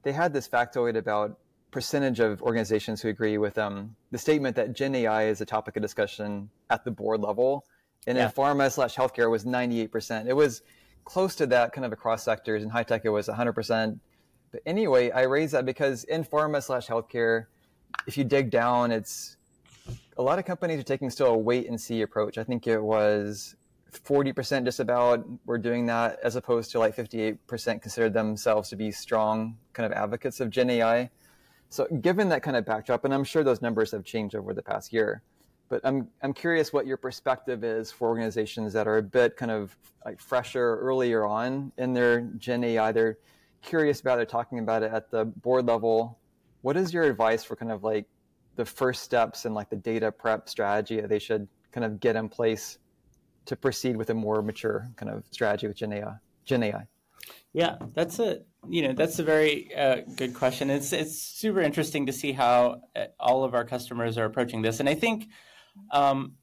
S3: they had this factoid about percentage of organizations who agree with um, the statement that Gen A I is a topic of discussion at the board level. And yeah. in pharma slash healthcare, it was ninety-eight percent. It was close to that kind of across sectors. In high tech, it was one hundred percent. But anyway, I raise that because in pharma slash healthcare, if you dig down, it's a lot of companies are taking still a wait and see approach. I think it was forty percent just about were doing that, as opposed to like fifty-eight percent considered themselves to be strong kind of advocates of Gen A I. So given that kind of backdrop, and I'm sure those numbers have changed over the past year, but I'm I'm curious what your perspective is for organizations that are a bit kind of like fresher, earlier on in their Gen A I. They're curious about it, talking about it at the board level. What is your advice for kind of like the first steps and like the data prep strategy that they should kind of get in place to proceed with a more mature kind of strategy with Gen A I? Gen A I.
S4: Yeah, that's a you know that's a very uh, good question. It's it's super interesting to see how all of our customers are approaching this, and I think um,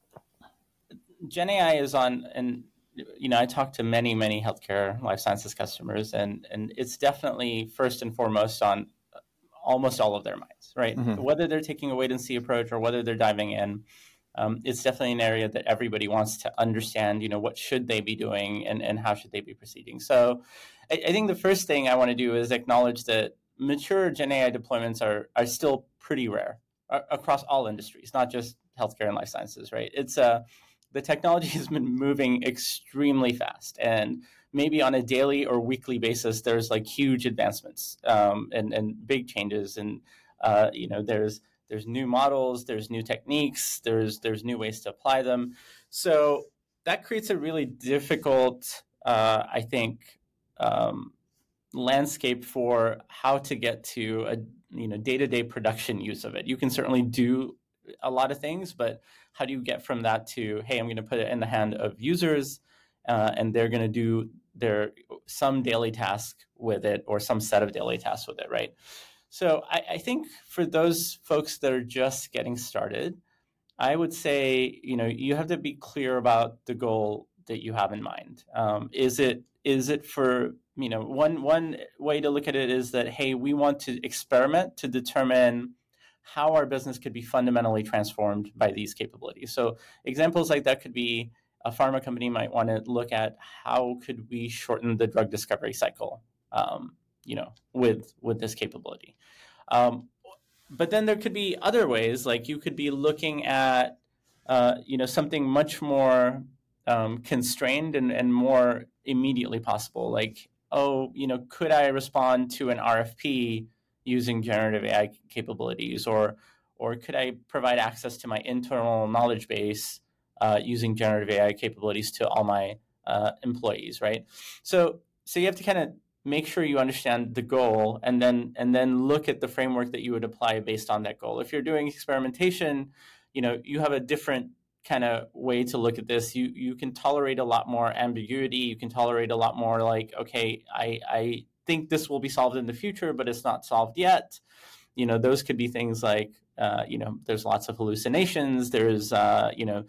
S4: Gen A I is on. And you know, I talk to many many healthcare life sciences customers, and and it's definitely first and foremost on almost all of their minds, right? Mm-hmm. Whether they're taking a wait and see approach or whether they're diving in. Um, it's definitely an area that everybody wants to understand, you know, what should they be doing and, and how should they be proceeding. So I, I think the first thing I want to do is acknowledge that mature Gen A I deployments are, are still pretty rare uh, across all industries, not just healthcare and life sciences, right? It's uh, the technology has been moving extremely fast, and maybe on a daily or weekly basis, there's like huge advancements um, and, and big changes. And, uh, you know, there's There's new models, there's new techniques, there's there's new ways to apply them. So that creates a really difficult, uh, I think, um, landscape for how to get to a you know day-to-day production use of it. You can certainly do a lot of things, but how do you get from that to, hey, I'm going to put it in the hand of users, uh, and they're going to do their some daily task with it or some set of daily tasks with it, right? So I, I think for those folks that are just getting started, I would say, you know, you have to be clear about the goal that you have in mind. Um, is it is it for, you know, one one way to look at it is that, hey, we want to experiment to determine how our business could be fundamentally transformed by these capabilities. So examples like that could be a pharma company might want to look at how could we shorten the drug discovery cycle, um, you know, with with this capability. Um, but then there could be other ways, like you could be looking at, uh, you know, something much more um, constrained and, and more immediately possible. Like, oh, you know, could I respond to an R F P using generative A I capabilities, or or could I provide access to my internal knowledge base uh, using generative A I capabilities to all my uh, employees, right? So so you have to kind of make sure you understand the goal, and then and then look at the framework that you would apply based on that goal. If you're doing experimentation, you know, you have a different kind of way to look at this. You you can tolerate a lot more ambiguity. You can tolerate a lot more like, okay, I I think this will be solved in the future, but it's not solved yet. You know, those could be things like, uh, you know, there's lots of hallucinations. There's, uh, you know,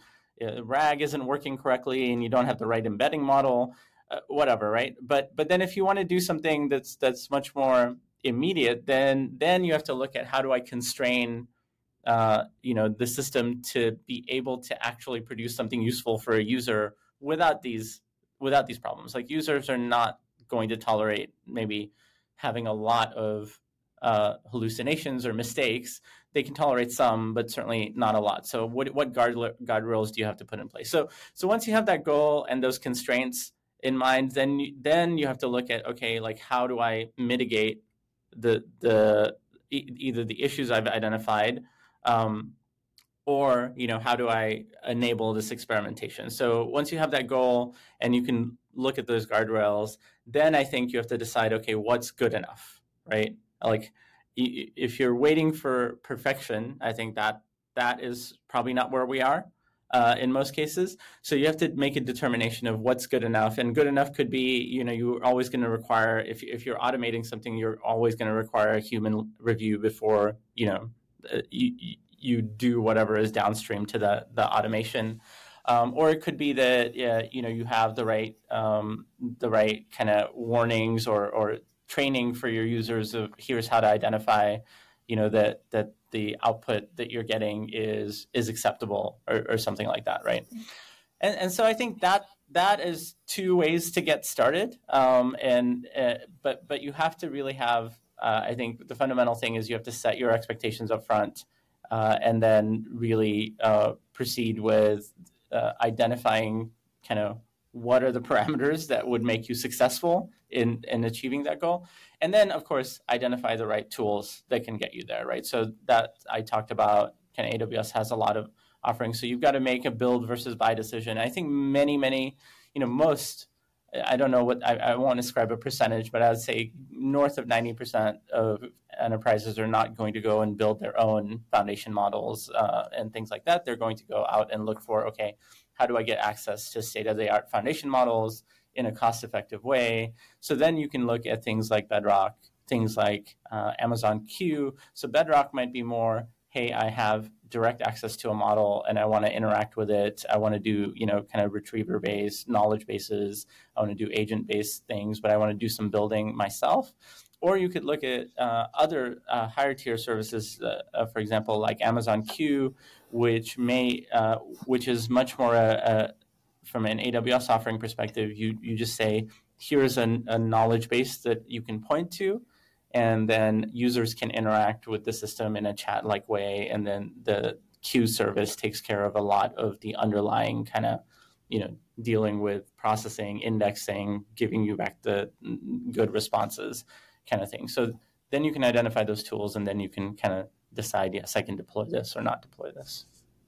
S4: RAG isn't working correctly, and you don't have the right embedding model. Uh, whatever, right? But but then if you want to do something that's that's much more immediate, then then you have to look at how do I constrain, uh, you know, the system to be able to actually produce something useful for a user without these without these problems. Like, users are not going to tolerate maybe having a lot of uh, hallucinations or mistakes. They can tolerate some, but certainly not a lot. So what what guard guardrails do you have to put in place? So so once you have that goal and those constraints in mind, then you, then you have to look at, okay, like, how do I mitigate the the e- either the issues I've identified, um, or, you know, how do I enable this experimentation? So once you have that goal and you can look at those guardrails, then I think you have to decide, okay, what's good enough, right? Like, if you're waiting for perfection, I think that that is probably not where we are. Uh, in most cases. So you have to make a determination of what's good enough. And good enough could be, you know, you're always going to require, if, if you're automating something, you're always going to require a human review before, you know, you, you do whatever is downstream to the, the automation. Um, or it could be that, uh, you know, you have the right, um, the right kind of warnings or, or training for your users of here's how to identify, you know, that that the output that you're getting is is acceptable or, or something like that, right? And and so I think that that is two ways to get started. Um, and uh, but but you have to really have. Uh, I think the fundamental thing is you have to set your expectations up front, uh, and then really uh, proceed with uh, identifying kind of what are the parameters that would make you successful in, in achieving that goal. And then, of course, identify the right tools that can get you there, right? So that I talked about, kind of A W S has a lot of offerings. So you've got to make a build versus buy decision. I think many, many, you know, most, I don't know what, I, I won't describe a percentage, but I would say north of ninety percent of enterprises are not going to go and build their own foundation models uh, and things like that. They're going to go out and look for, okay, how do I get access to state-of-the-art foundation models in a cost-effective way? So then you can look at things like Bedrock, things like uh, Amazon Q. So Bedrock might be more, hey, I have direct access to a model and I want to interact with it. I want to do, you know, kind of retriever-based knowledge bases. I want to do agent-based things, but I want to do some building myself. Or you could look at uh, other uh, higher tier services, uh, uh, for example, like Amazon Q, which may, uh, which is much more a, a, from an A W S offering perspective. You you just say, here's a, a knowledge base that you can point to, and then users can interact with the system in a chat-like way, and then the Q service takes care of a lot of the underlying kind of, you know, dealing with processing, indexing, giving you back the good responses, kind of thing. So then you can identify those tools, and then you can kind of decide, yes, I can deploy this or not deploy this.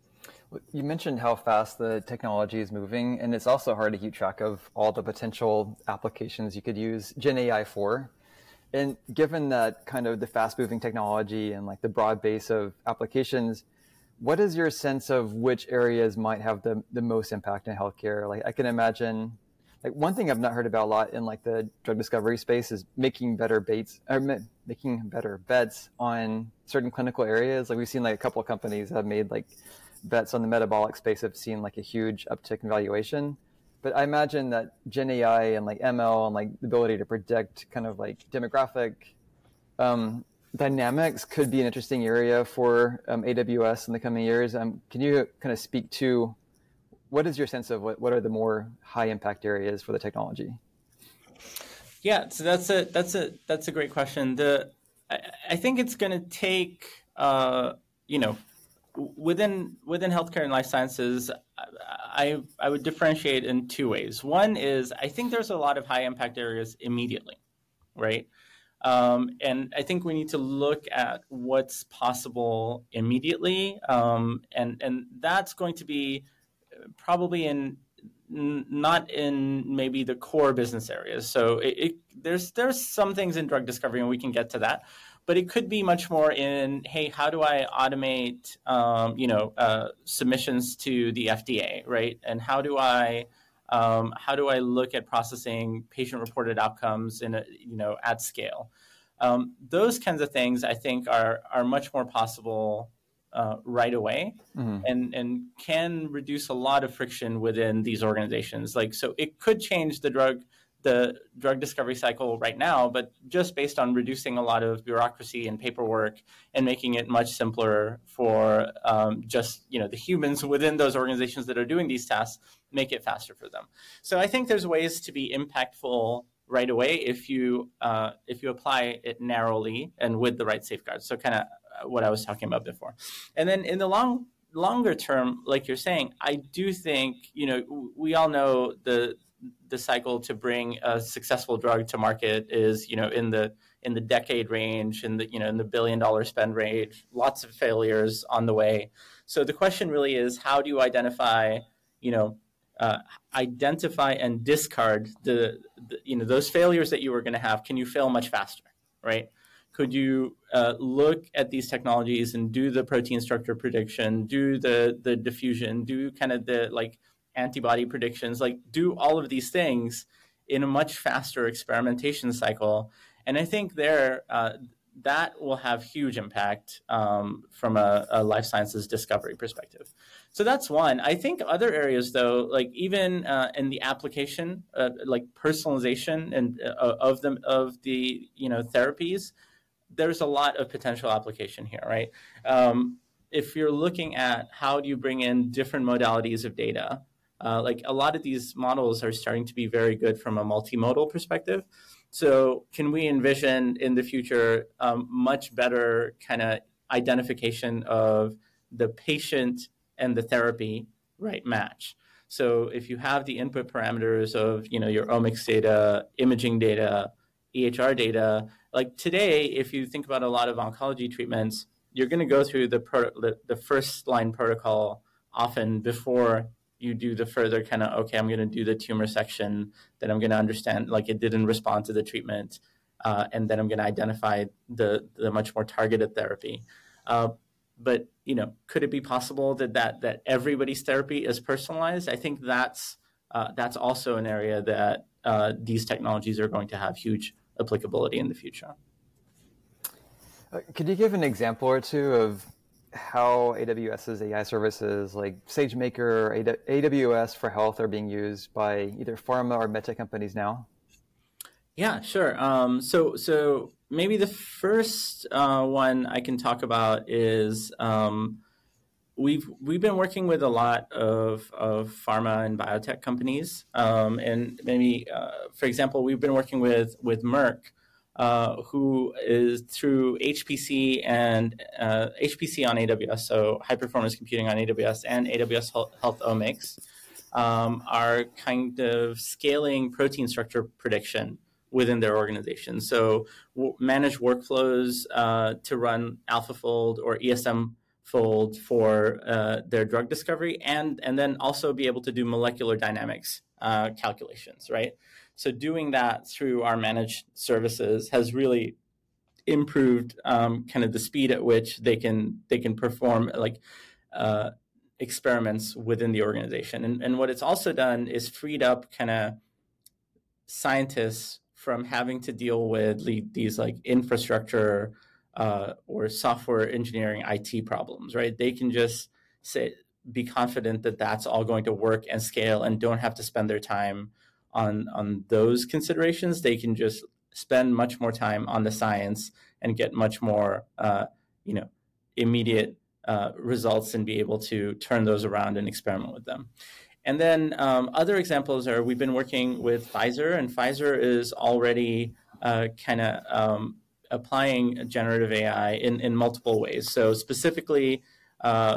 S3: You mentioned how fast the technology is moving, and it's also hard to keep track of all the potential applications you could use Gen A I for. And given that kind of the fast-moving technology and like the broad base of applications, what is your sense of which areas might have the, the most impact in healthcare? Like I can imagine, like one thing I've not heard about a lot in like the drug discovery space is making better baits or making better bets on certain clinical areas. Like we've seen like a couple of companies that have made like bets on the metabolic space have seen like a huge uptick in valuation. But I imagine that Gen A I and like M L and like the ability to predict kind of like demographic um, dynamics could be an interesting area for um, A W S in the coming years. Um, can you kind of speak to what is your sense of what, what are the more high impact areas for the technology?
S4: Yeah, so that's a that's a that's a great question. The I, I think it's going to take uh, you know within within healthcare and life sciences. I I would differentiate in two ways. One is I think there's a lot of high impact areas immediately, right? Um, and I think we need to look at what's possible immediately, um, and and that's going to be probably in not in maybe the core business areas. So it, it, there's there's some things in drug discovery, and we can get to that. But it could be much more in, hey, how do I automate, um, you know, uh, submissions to the F D A, right? And how do I, um, how do I look at processing patient-reported outcomes in a, you know, at scale? Um, those kinds of things, I think, are are much more possible uh, right away, mm-hmm. and and can reduce a lot of friction within these organizations. Like, so it could change the drug. the drug discovery cycle right now, but just based on reducing a lot of bureaucracy and paperwork and making it much simpler for um, just, you know, the humans within those organizations that are doing these tasks, make it faster for them. So I think there's ways to be impactful right away if you uh, if you apply it narrowly and with the right safeguards. So kind of what I was talking about before. And then in the long longer term, like you're saying, I do think, you know, we all know the the cycle to bring a successful drug to market is, you know, in the in the decade range, in the, you know, in the billion dollar spend range, lots of failures on the way. So the question really is, how do you identify, you know, uh, identify and discard the, the, you know, those failures that you were going to have? Can you fail much faster, right? Could you uh, look at these technologies and do the protein structure prediction, do the the diffusion, do kind of the like antibody predictions, like do all of these things in a much faster experimentation cycle? And I think there, uh, that will have huge impact um, from a, a life sciences discovery perspective. So that's one. I think other areas, though, like even uh, in the application, uh, like personalization and uh, of them of the you know therapies, there's a lot of potential application here, right? Um, if you're looking at how do you bring in different modalities of data, uh, like a lot of these models are starting to be very good from a multimodal perspective. So can we envision in the future um, much better kind of identification of the patient and the therapy, right, match? So if you have the input parameters of, you know, your omics data, imaging data, E H R data, like today, if you think about a lot of oncology treatments, you're going to go through the, pro- the the first line protocol often before you do the further kind of, okay, I'm going to do the tumor section, then I'm going to understand like it didn't respond to the treatment, uh, and then I'm going to identify the the much more targeted therapy. Uh, but you know, could it be possible that that that everybody's therapy is personalized? I think that's uh, that's also an area that uh, these technologies are going to have huge applicability in the future.
S3: Uh, could you give an example or two of how AWS's A I services like SageMaker or A W S for Health are being used by either pharma or medtech companies now?
S4: Yeah, sure. Um, so, so maybe the first uh, one I can talk about is um, we've we've been working with a lot of of pharma and biotech companies, um, and maybe, uh, for example, we've been working with with Merck, uh, who is through H P C and uh, H P C on A W S, so high performance computing on A W S, and A W S Health Omics, um, are kind of scaling protein structure prediction within their organization. So w- manage workflows uh, to run AlphaFold or E S M Fold for uh, their drug discovery, and and then also be able to do molecular dynamics uh, calculations, right? So doing that through our managed services has really improved um, kind of the speed at which they can they can perform like uh, experiments within the organization. And, and what it's also done is freed up kind of scientists from having to deal with le- these like infrastructure uh, or software engineering I T problems, right? They can just say, be confident that that's all going to work and scale and don't have to spend their time on, on those considerations. They can just spend much more time on the science and get much more, uh, you know, immediate uh, results and be able to turn those around and experiment with them. And then um, other examples are we've been working with Pfizer, and Pfizer is already uh, kind of um, applying generative A I in, in multiple ways. So specifically uh,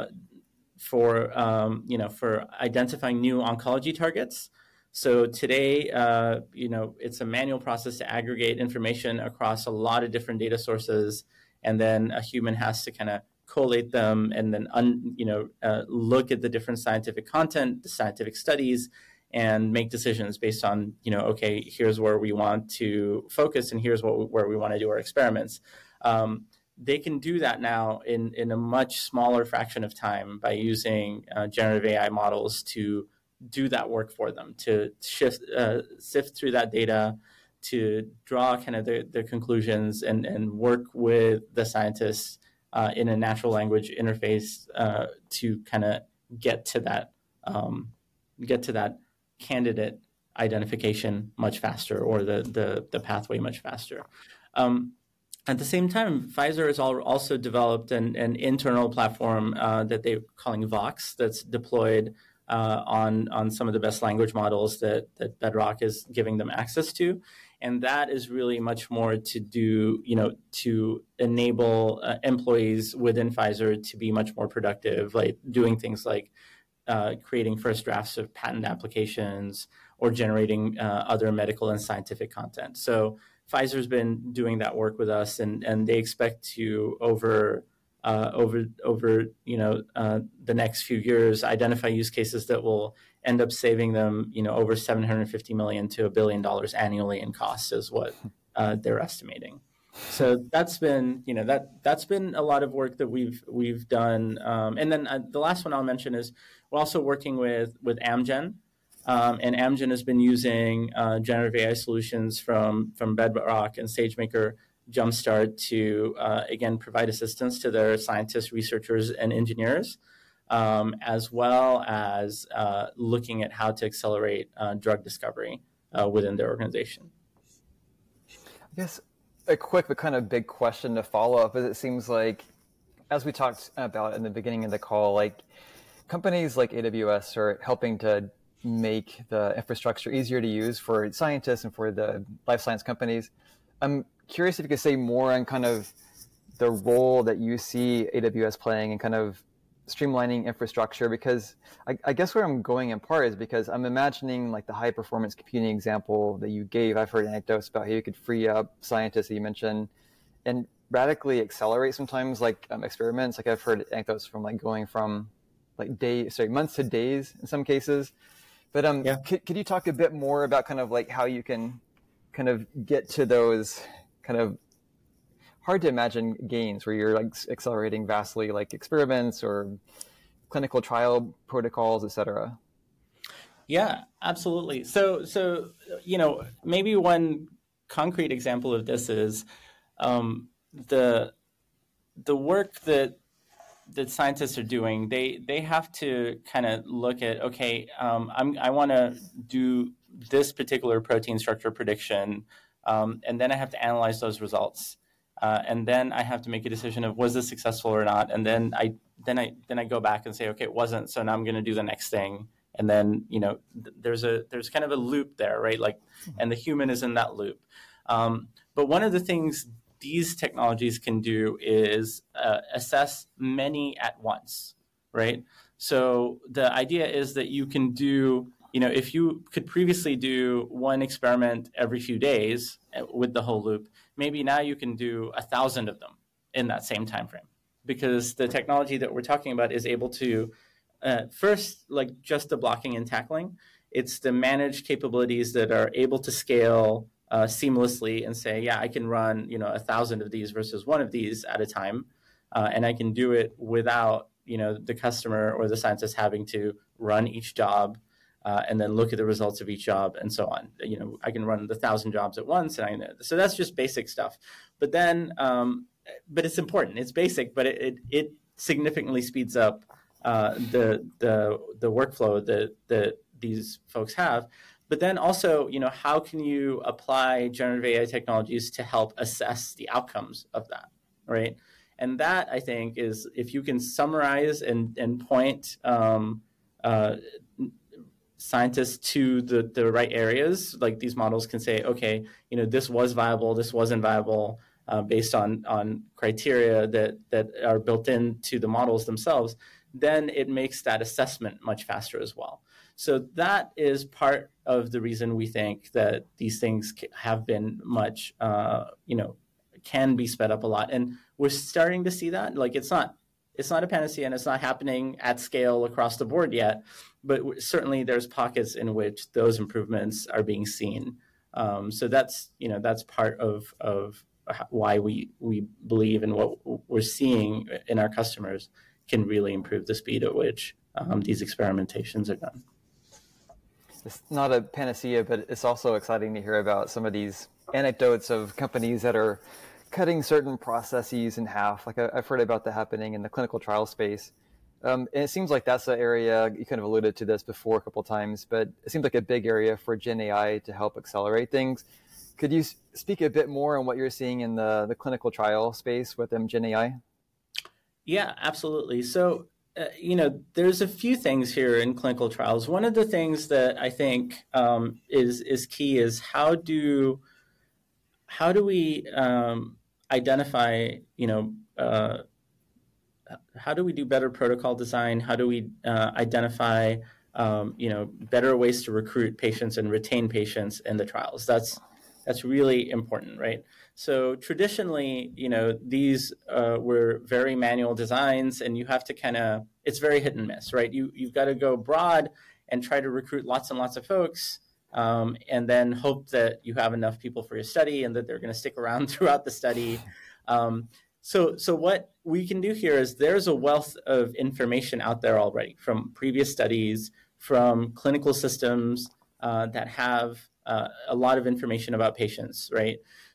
S4: for um, you know for identifying new oncology targets. So today, uh, you know, it's a manual process to aggregate information across a lot of different data sources, and then a human has to kind of collate them and then un, you know uh, look at the different scientific content, the scientific studies, and make decisions based on you know okay, here's where we want to focus and here's what we, where we want to do our experiments. Um, they can do that now in in a much smaller fraction of time by using uh, generative A I models to do that work for them, to shift uh, sift through that data, to draw kind of their, their conclusions and and work with the scientists Uh, in a natural language interface uh, to kind of get to that um, get to that candidate identification much faster, or the the, the pathway much faster. Um, at the same time, Pfizer has also developed an, an internal platform uh, that they're calling Vox that's deployed uh, on on some of the best language models that that Bedrock is giving them access to. And that is really much more to do, you know, to enable uh, employees within Pfizer to be much more productive, like doing things like uh, creating first drafts of patent applications or generating uh, other medical and scientific content. So Pfizer's been doing that work with us, and, and they expect to over uh, over over you know uh, the next few years identify use cases that will end up saving them, you know, over seven hundred fifty million to a billion dollars annually in costs is what uh, they're estimating. So that's been, you know, that that's been a lot of work that we've we've done. Um, and then uh, the last one I'll mention is we're also working with with Amgen, um, and Amgen has been using uh, generative A I solutions from from Bedrock and SageMaker Jumpstart to, uh, again, provide assistance to their scientists, researchers, and engineers, um, as well as uh, looking at how to accelerate uh, drug discovery uh, within their organization.
S3: I guess a quick but kind of big question to follow up is, it seems like, as we talked about in the beginning of the call, like companies like A W S are helping to make the infrastructure easier to use for scientists and for the life science companies. I'm curious if you could say more on kind of the role that you see A W S playing in kind of streamlining infrastructure, because I, I guess where I'm going in part is because I'm imagining like the high performance computing example that you gave. I've heard anecdotes about how you could free up scientists that you mentioned and radically accelerate sometimes like um, experiments. Like I've heard anecdotes from like going from like day, sorry, months to days in some cases. But um, yeah. could, could you talk a bit more about kind of like how you can kind of get to those kind of hard to imagine gains where you're like accelerating vastly like experiments or clinical trial protocols, et cetera?
S4: Yeah, absolutely. So, so, you know, maybe one concrete example of this is um, the, the work that that scientists are doing. They, they have to kind of look at, okay, um, I'm, I want to do this particular protein structure prediction, um, and then I have to analyze those results. Uh, and then I have to make a decision of was this successful or not, and then I then I then I go back and say, okay, it wasn't, so now I'm going to do the next thing, and then you know th- there's a there's kind of a loop there, right? Like, and the human is in that loop. Um, but one of the things these technologies can do is uh, assess many at once, right? So the idea is that you can do, you know, if you could previously do one experiment every few days with the whole loop, maybe now you can do a thousand of them in that same time frame, because the technology that we're talking about is able to uh, first, like just the blocking and tackling, it's the managed capabilities that are able to scale uh, seamlessly and say, yeah, I can run, you know, a thousand of these versus one of these at a time, uh, and I can do it without, you know, the customer or the scientist having to run each job. Uh, and then look at the results of each job and so on. You know, I can run the thousand jobs at once, and I, so that's just basic stuff. But then, um, but it's important. It's basic, but it it, it significantly speeds up uh, the the the workflow that that these folks have. But then also, you know, how can you apply generative A I technologies to help assess the outcomes of that, right? And that, I think, is if you can summarize and and point Um, uh, scientists to the, the right areas, like these models can say, okay, you know, this was viable, this wasn't viable, uh, based on on criteria that that are built into the models themselves, then it makes that assessment much faster as well. So that is part of the reason we think that these things have been much, uh, you know, can be sped up a lot. And we're starting to see that. Like it's not It's not a panacea, and it's not happening at scale across the board yet, but certainly there's pockets in which those improvements are being seen. Um, so that's, you know, that's part of, of why we, we believe in what we're seeing in our customers can really improve the speed at which um, these experimentations are done.
S3: It's not a panacea, but it's also exciting to hear about some of these anecdotes of companies that are cutting certain processes in half. Like I, I've heard about that happening in the clinical trial space. Um, and it seems like that's an area, you kind of alluded to this before a couple of times, but it seems like a big area for Gen A I to help accelerate things. Could you speak a bit more on what you're seeing in the, the clinical trial space with um, Gen A I?
S4: Yeah, absolutely. So, uh, you know, there's a few things here in clinical trials. One of the things that I think um, is is key is how do how do we um, identify, you know, uh, how do we do better protocol design? How do we uh, identify, um, you know, better ways to recruit patients and retain patients in the trials? That's that's really important, right? So traditionally, you know, these uh, were very manual designs, and you have to kind of, it's very hit and miss, right? You you've got to go broad and try to recruit lots and lots of folks, um, and then hope that you have enough people for your study and that they're going to stick around throughout the study. Um, So, so what we can do here is there's a wealth of information out there already from previous studies, from clinical systems uh, that have uh, a lot of information about patients, right?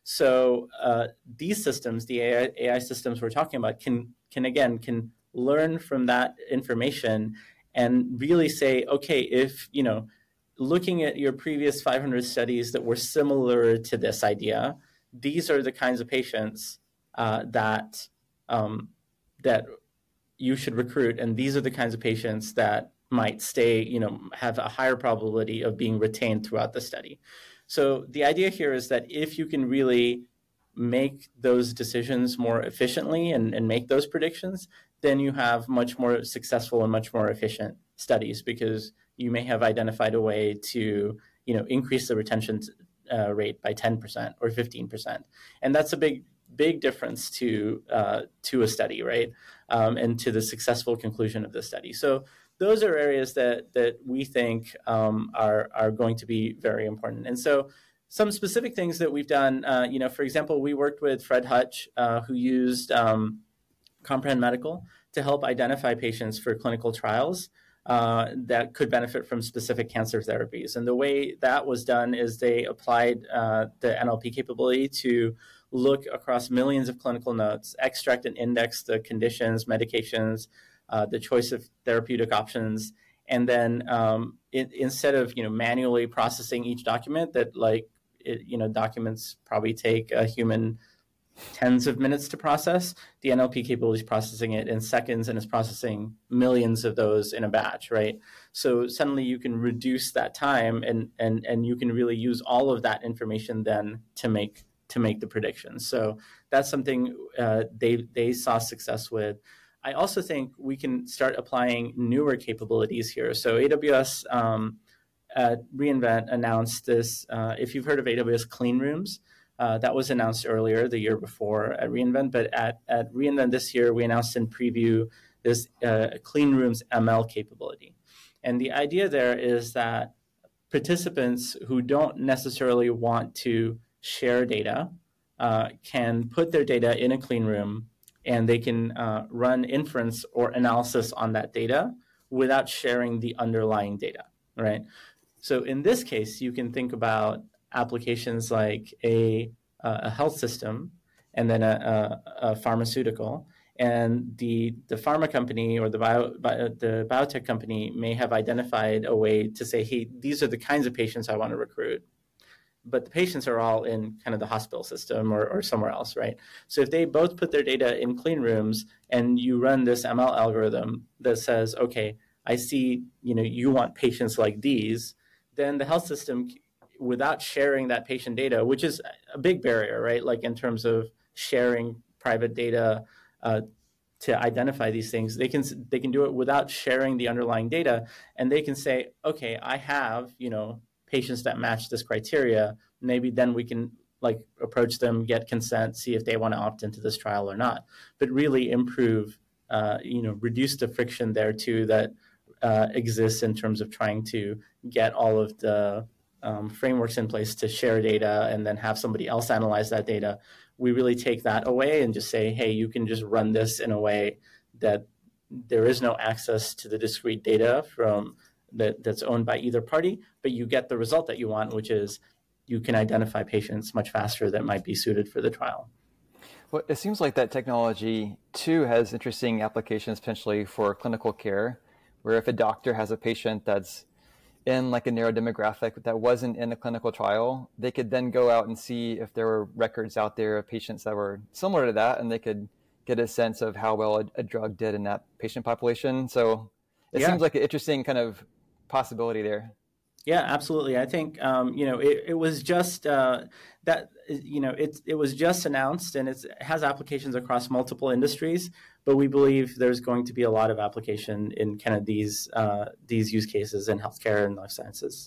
S4: So uh, these systems, the A I, A I systems we're talking about, can can again can learn from that information and really say, okay, if you know, looking at your previous five hundred studies that were similar to this idea, these are the kinds of patients uh, that um, that you should recruit, and these are the kinds of patients that might stay, you know, have a higher probability of being retained throughout the study. So the idea here is that if you can really make those decisions more efficiently and, and make those predictions, then you have much more successful and much more efficient studies, because you may have identified a way to, you know, increase the retention uh, rate by ten percent or fifteen percent. And that's a big, big difference to uh, to a study, right? Um, and to the successful conclusion of the study. So those are areas that that we think um, are are going to be very important. And so some specific things that we've done, uh, you know, for example, we worked with Fred Hutch, uh, who used um, Comprehend Medical to help identify patients for clinical trials uh, that could benefit from specific cancer therapies. And the way that was done is they applied uh, the N L P capability to look across millions of clinical notes, extract and index the conditions, medications, uh, the choice of therapeutic options, and then um, it, instead of you know manually processing each document that like it, you know documents probably take a human tens of minutes to process, the N L P capability is processing it in seconds and is processing millions of those in a batch, right? So suddenly you can reduce that time and and and you can really use all of that information then to make to make the predictions. So that's something uh, they they saw success with. I also think we can start applying newer capabilities here. So A W S um, at reInvent announced this. Uh, if you've heard of A W S Clean Rooms, uh, that was announced earlier the year before at reInvent. But at, at reInvent this year, we announced in preview this uh, Clean Rooms M L capability. And the idea there is that participants who don't necessarily want to share data uh, can put their data in a clean room, and they can uh, run inference or analysis on that data without sharing the underlying data, right? So in this case, you can think about applications like a, a health system and then a, a, a pharmaceutical, and the, the pharma company or the, bio, bio, the biotech company may have identified a way to say, hey, these are the kinds of patients I want to recruit. But the patients are all in kind of the hospital system or, or somewhere else, right? So if they both put their data in clean rooms and you run this M L algorithm that says, okay, I see, you know, you want patients like these, then the health system, without sharing that patient data, which is a big barrier, right? Like in terms of sharing private data uh, to identify these things, they can they can do it without sharing the underlying data, and they can say, okay, I have, you know, patients that match this criteria. Maybe then we can like approach them, get consent, see if they want to opt into this trial or not. But really improve, uh, you know, reduce the friction there too that uh, exists in terms of trying to get all of the um, frameworks in place to share data and then have somebody else analyze that data. We really take that away and just say, hey, you can just run this in a way that there is no access to the discrete data from that, that's owned by either party, but you get the result that you want, which is you can identify patients much faster that might be suited for the trial.
S3: Well, it seems like that technology, too, has interesting applications potentially for clinical care, where if a doctor has a patient that's in like a narrow demographic that wasn't in a clinical trial, they could then go out and see if there were records out there of patients that were similar to that, and they could get a sense of how well a, a drug did in that patient population. So it yeah. seems like an interesting kind of possibility there.
S4: Yeah, absolutely. I think, um, you know, it, it was just uh, that, you know, it, it was just announced, and it's, it has applications across multiple industries, but we believe there's going to be a lot of application in kind of these uh, these use cases in healthcare and life sciences.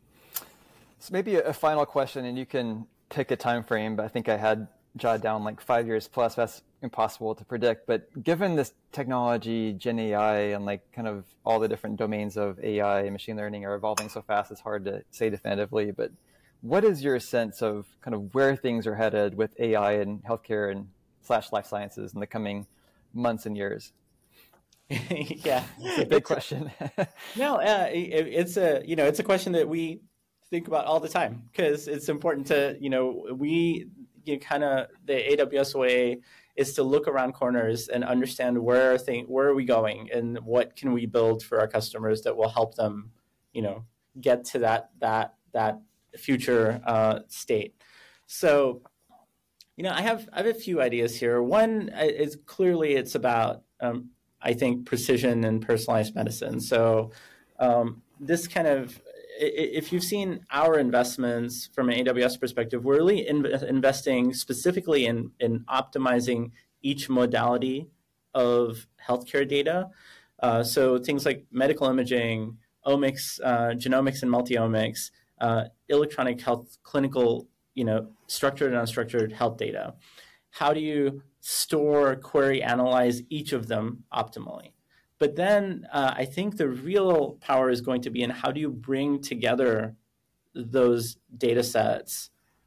S3: So maybe a, a final question, and you can pick a time frame, but I think I had jotted down like five years plus. That's impossible to predict. But given this technology, Gen A I, and like kind of all the different domains of A I and machine learning are evolving so fast, it's hard to say definitively. But what is your sense of kind of where things are headed with A I and healthcare and slash life sciences in the coming months and years?
S4: Yeah,
S3: it's a big it's question.
S4: A, no, uh, it, it's a you know it's a question that we think about all the time, because it's important to you know we you kind of the A W S way is to look around corners and understand where thing where are we going and what can we build for our customers that will help them, you know, get to that that that future uh, state. So, you know, I have I have a few ideas here. One is clearly it's about um, I think precision and personalized medicine. So um, this kind of, if you've seen our investments from an A W S perspective, we're really in, investing specifically in, in optimizing each modality of healthcare data. Uh, so things like medical imaging, omics, uh, genomics and multiomics, uh, electronic health, clinical, you know, structured and unstructured health data. How do you store, query, analyze each of them optimally? But then uh, I think the real power is going to be in how do you bring together those data sets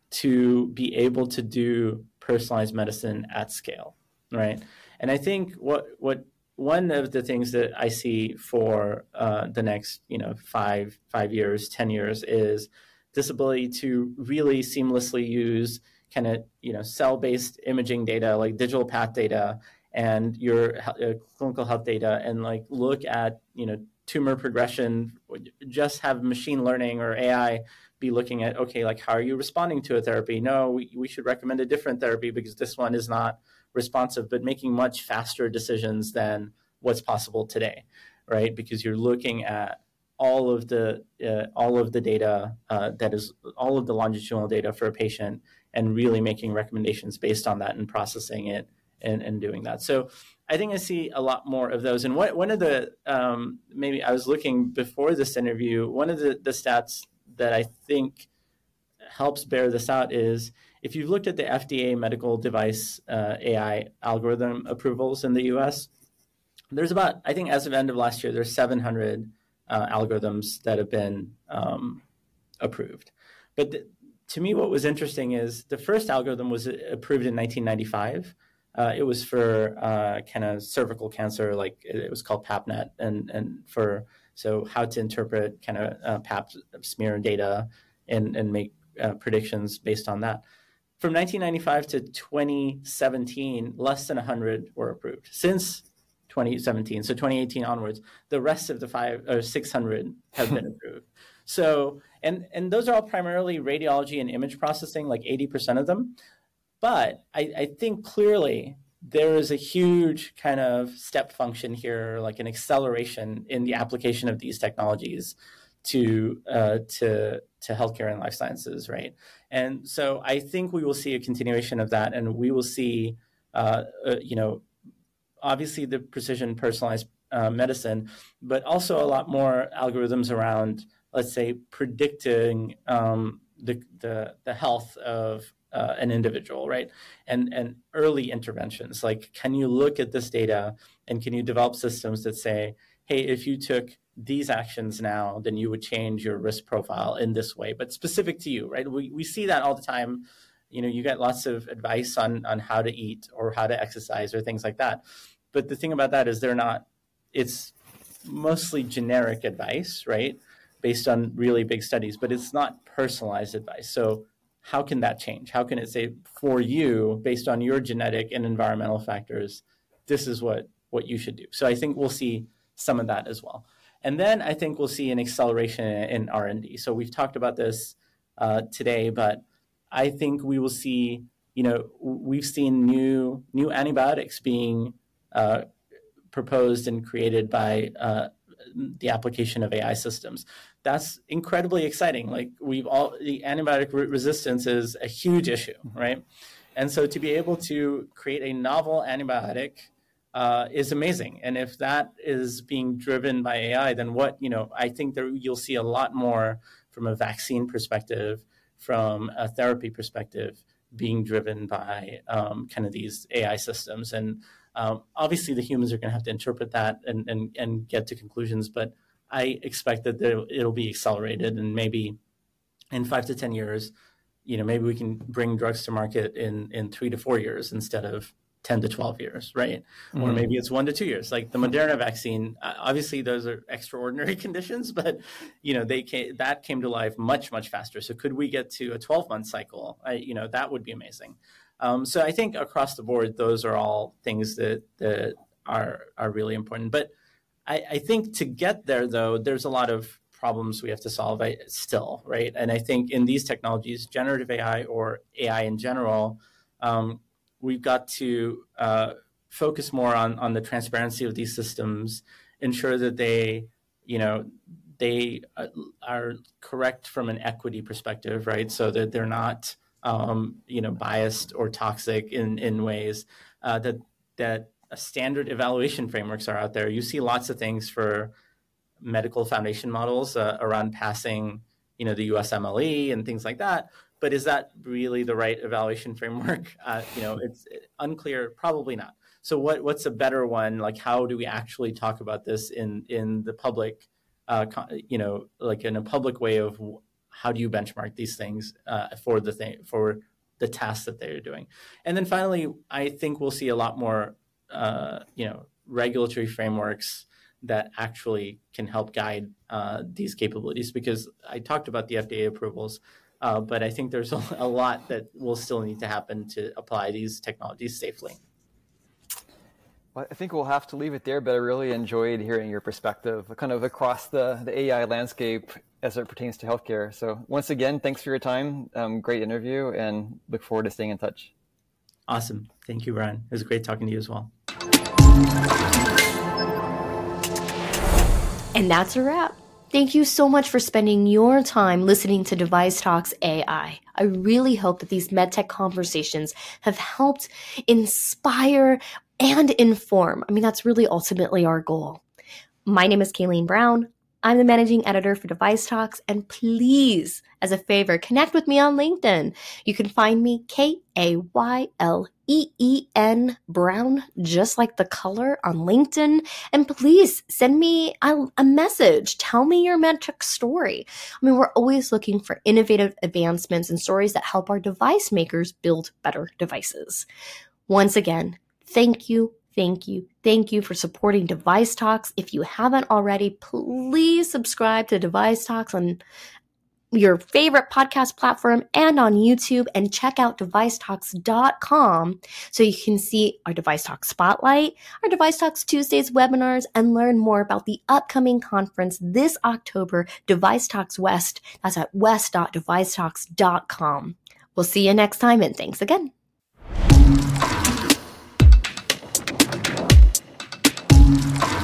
S4: to be able to do personalized medicine at scale, right? And I think what what one of the things that I see for uh, the next, you know, five five years, ten years is this ability to really seamlessly use kind of, you know, cell-based imaging data like digital path data and your uh, clinical health data and like look at, you know, tumor progression, just have machine learning or A I be looking at, okay, like how are you responding to a therapy? No, we, we should recommend a different therapy because this one is not responsive, but making much faster decisions than what's possible today, right? Because you're looking at all of the uh, all of the data uh, that is all of the longitudinal data for a patient and really making recommendations based on that and processing it and, and doing that. So I think I see a lot more of those. And what, one of the, um, maybe I was looking before this interview, one of the, the stats that I think helps bear this out is if you've looked at the F D A medical device uh, A I algorithm approvals in the U S, there's about, I think as of end of last year, there's seven hundred uh, algorithms that have been um, approved. But th- to me, what was interesting is the first algorithm was approved in nineteen ninety-five. Uh, it was for uh, kind of cervical cancer, like it was called PapNet, and and for so how to interpret kind of uh, Pap smear data and and make uh, predictions based on that. From nineteen ninety-five to twenty seventeen, less than one hundred were approved. Since twenty seventeen, so twenty eighteen onwards, the rest of the five or six hundred have been approved. So and and those are all primarily radiology and image processing, like eighty percent of them. But I, I think clearly there is a huge kind of step function here, like an acceleration in the application of these technologies to uh, to to healthcare and life sciences, right? And so I think we will see a continuation of that, and we will see, uh, uh, you know, obviously the precision personalized uh, medicine, but also a lot more algorithms around, let's say, predicting um, the, the the health of Uh, an individual, right? And and early interventions, like can you look at this data and can you develop systems that say, hey, if you took these actions now, then you would change your risk profile in this way, but specific to you, right? We we see that all the time. You know, you get lots of advice on on how to eat or how to exercise or things like that. But the thing about that is they're not, it's mostly generic advice, right? Based on really big studies, but it's not personalized advice. So how can that change? How can it say for you, based on your genetic and environmental factors, this is what, what you should do? So I think we'll see some of that as well. And then I think we'll see an acceleration in R and D. So we've talked about this uh, today, but I think we will see, you know, we've seen new new antibiotics being uh, proposed and created by uh, the application of A I systems. That's incredibly exciting. Like we've all, the antibiotic resistance is a huge issue, right? And so to be able to create a novel antibiotic uh, is amazing. And if that is being driven by A I, then what, you know, I think there you'll see a lot more from a vaccine perspective, from a therapy perspective, being driven by um, kind of these A I systems. And um, obviously the humans are going to have to interpret that and, and, and get to conclusions, but I expect that there, it'll be accelerated, and maybe in five to ten years, you know, maybe we can bring drugs to market in, in three to four years instead of ten to twelve years, right? Mm-hmm. Or maybe it's one to two years. Like the Moderna vaccine, obviously those are extraordinary conditions, but you know, they came, that came to life much, much faster. So could we get to a twelve month cycle? I, you know, that would be amazing. Um, so I think across the board, those are all things that, that are, are really important. But I, I think to get there, though, there's a lot of problems we have to solve I, still, right? And I think in these technologies, generative A I or A I in general, um, we've got to uh, focus more on, on the transparency of these systems, ensure that they, you know, they uh, are correct from an equity perspective, right? So that they're not, um, you know, biased or toxic in, in ways uh, that, that standard evaluation frameworks are out there. You see lots of things for medical foundation models uh, around passing, you know, the U S M L E and things like that. But is that really the right evaluation framework? Uh, you know, it's unclear, probably not. So what, what's a better one? Like, how do we actually talk about this in, in the public, uh, you know, like in a public way of how do you benchmark these things uh, for the thing, for the tasks that they're doing? And then finally, I think we'll see a lot more, uh, you know, regulatory frameworks that actually can help guide uh, these capabilities, because I talked about the F D A approvals, uh, but I think there's a, a lot that will still need to happen to apply these technologies safely.
S3: Well, I think we'll have to leave it there, but I really enjoyed hearing your perspective kind of across the, the A I landscape as it pertains to healthcare. So once again, thanks for your time. Um, great interview, and look forward to staying in touch.
S4: Awesome. Thank you, Brian. It was great talking to you as well.
S1: And that's a wrap. Thank you so much for spending your time listening to Device Talks A I. I really hope that these MedTech conversations have helped inspire and inform. I mean, that's really ultimately our goal. My name is Kayleen Brown. I'm the managing editor for Device Talks, and please, as a favor, connect with me on LinkedIn. You can find me K A Y L E E N Brown, just like the color, on LinkedIn. And please send me a, a message. Tell me your MedTech story. I mean, we're always looking for innovative advancements and stories that help our device makers build better devices. Once again, thank you. Thank you. Thank you for supporting Device Talks. If you haven't already, please subscribe to Device Talks on your favorite podcast platform and on YouTube, and check out device talks dot com so you can see our Device Talks Spotlight, our Device Talks Tuesdays webinars, and learn more about the upcoming conference this October, Device Talks West. That's at west dot device talks dot com. We'll see you next time, and thanks again.
S5: Thank you.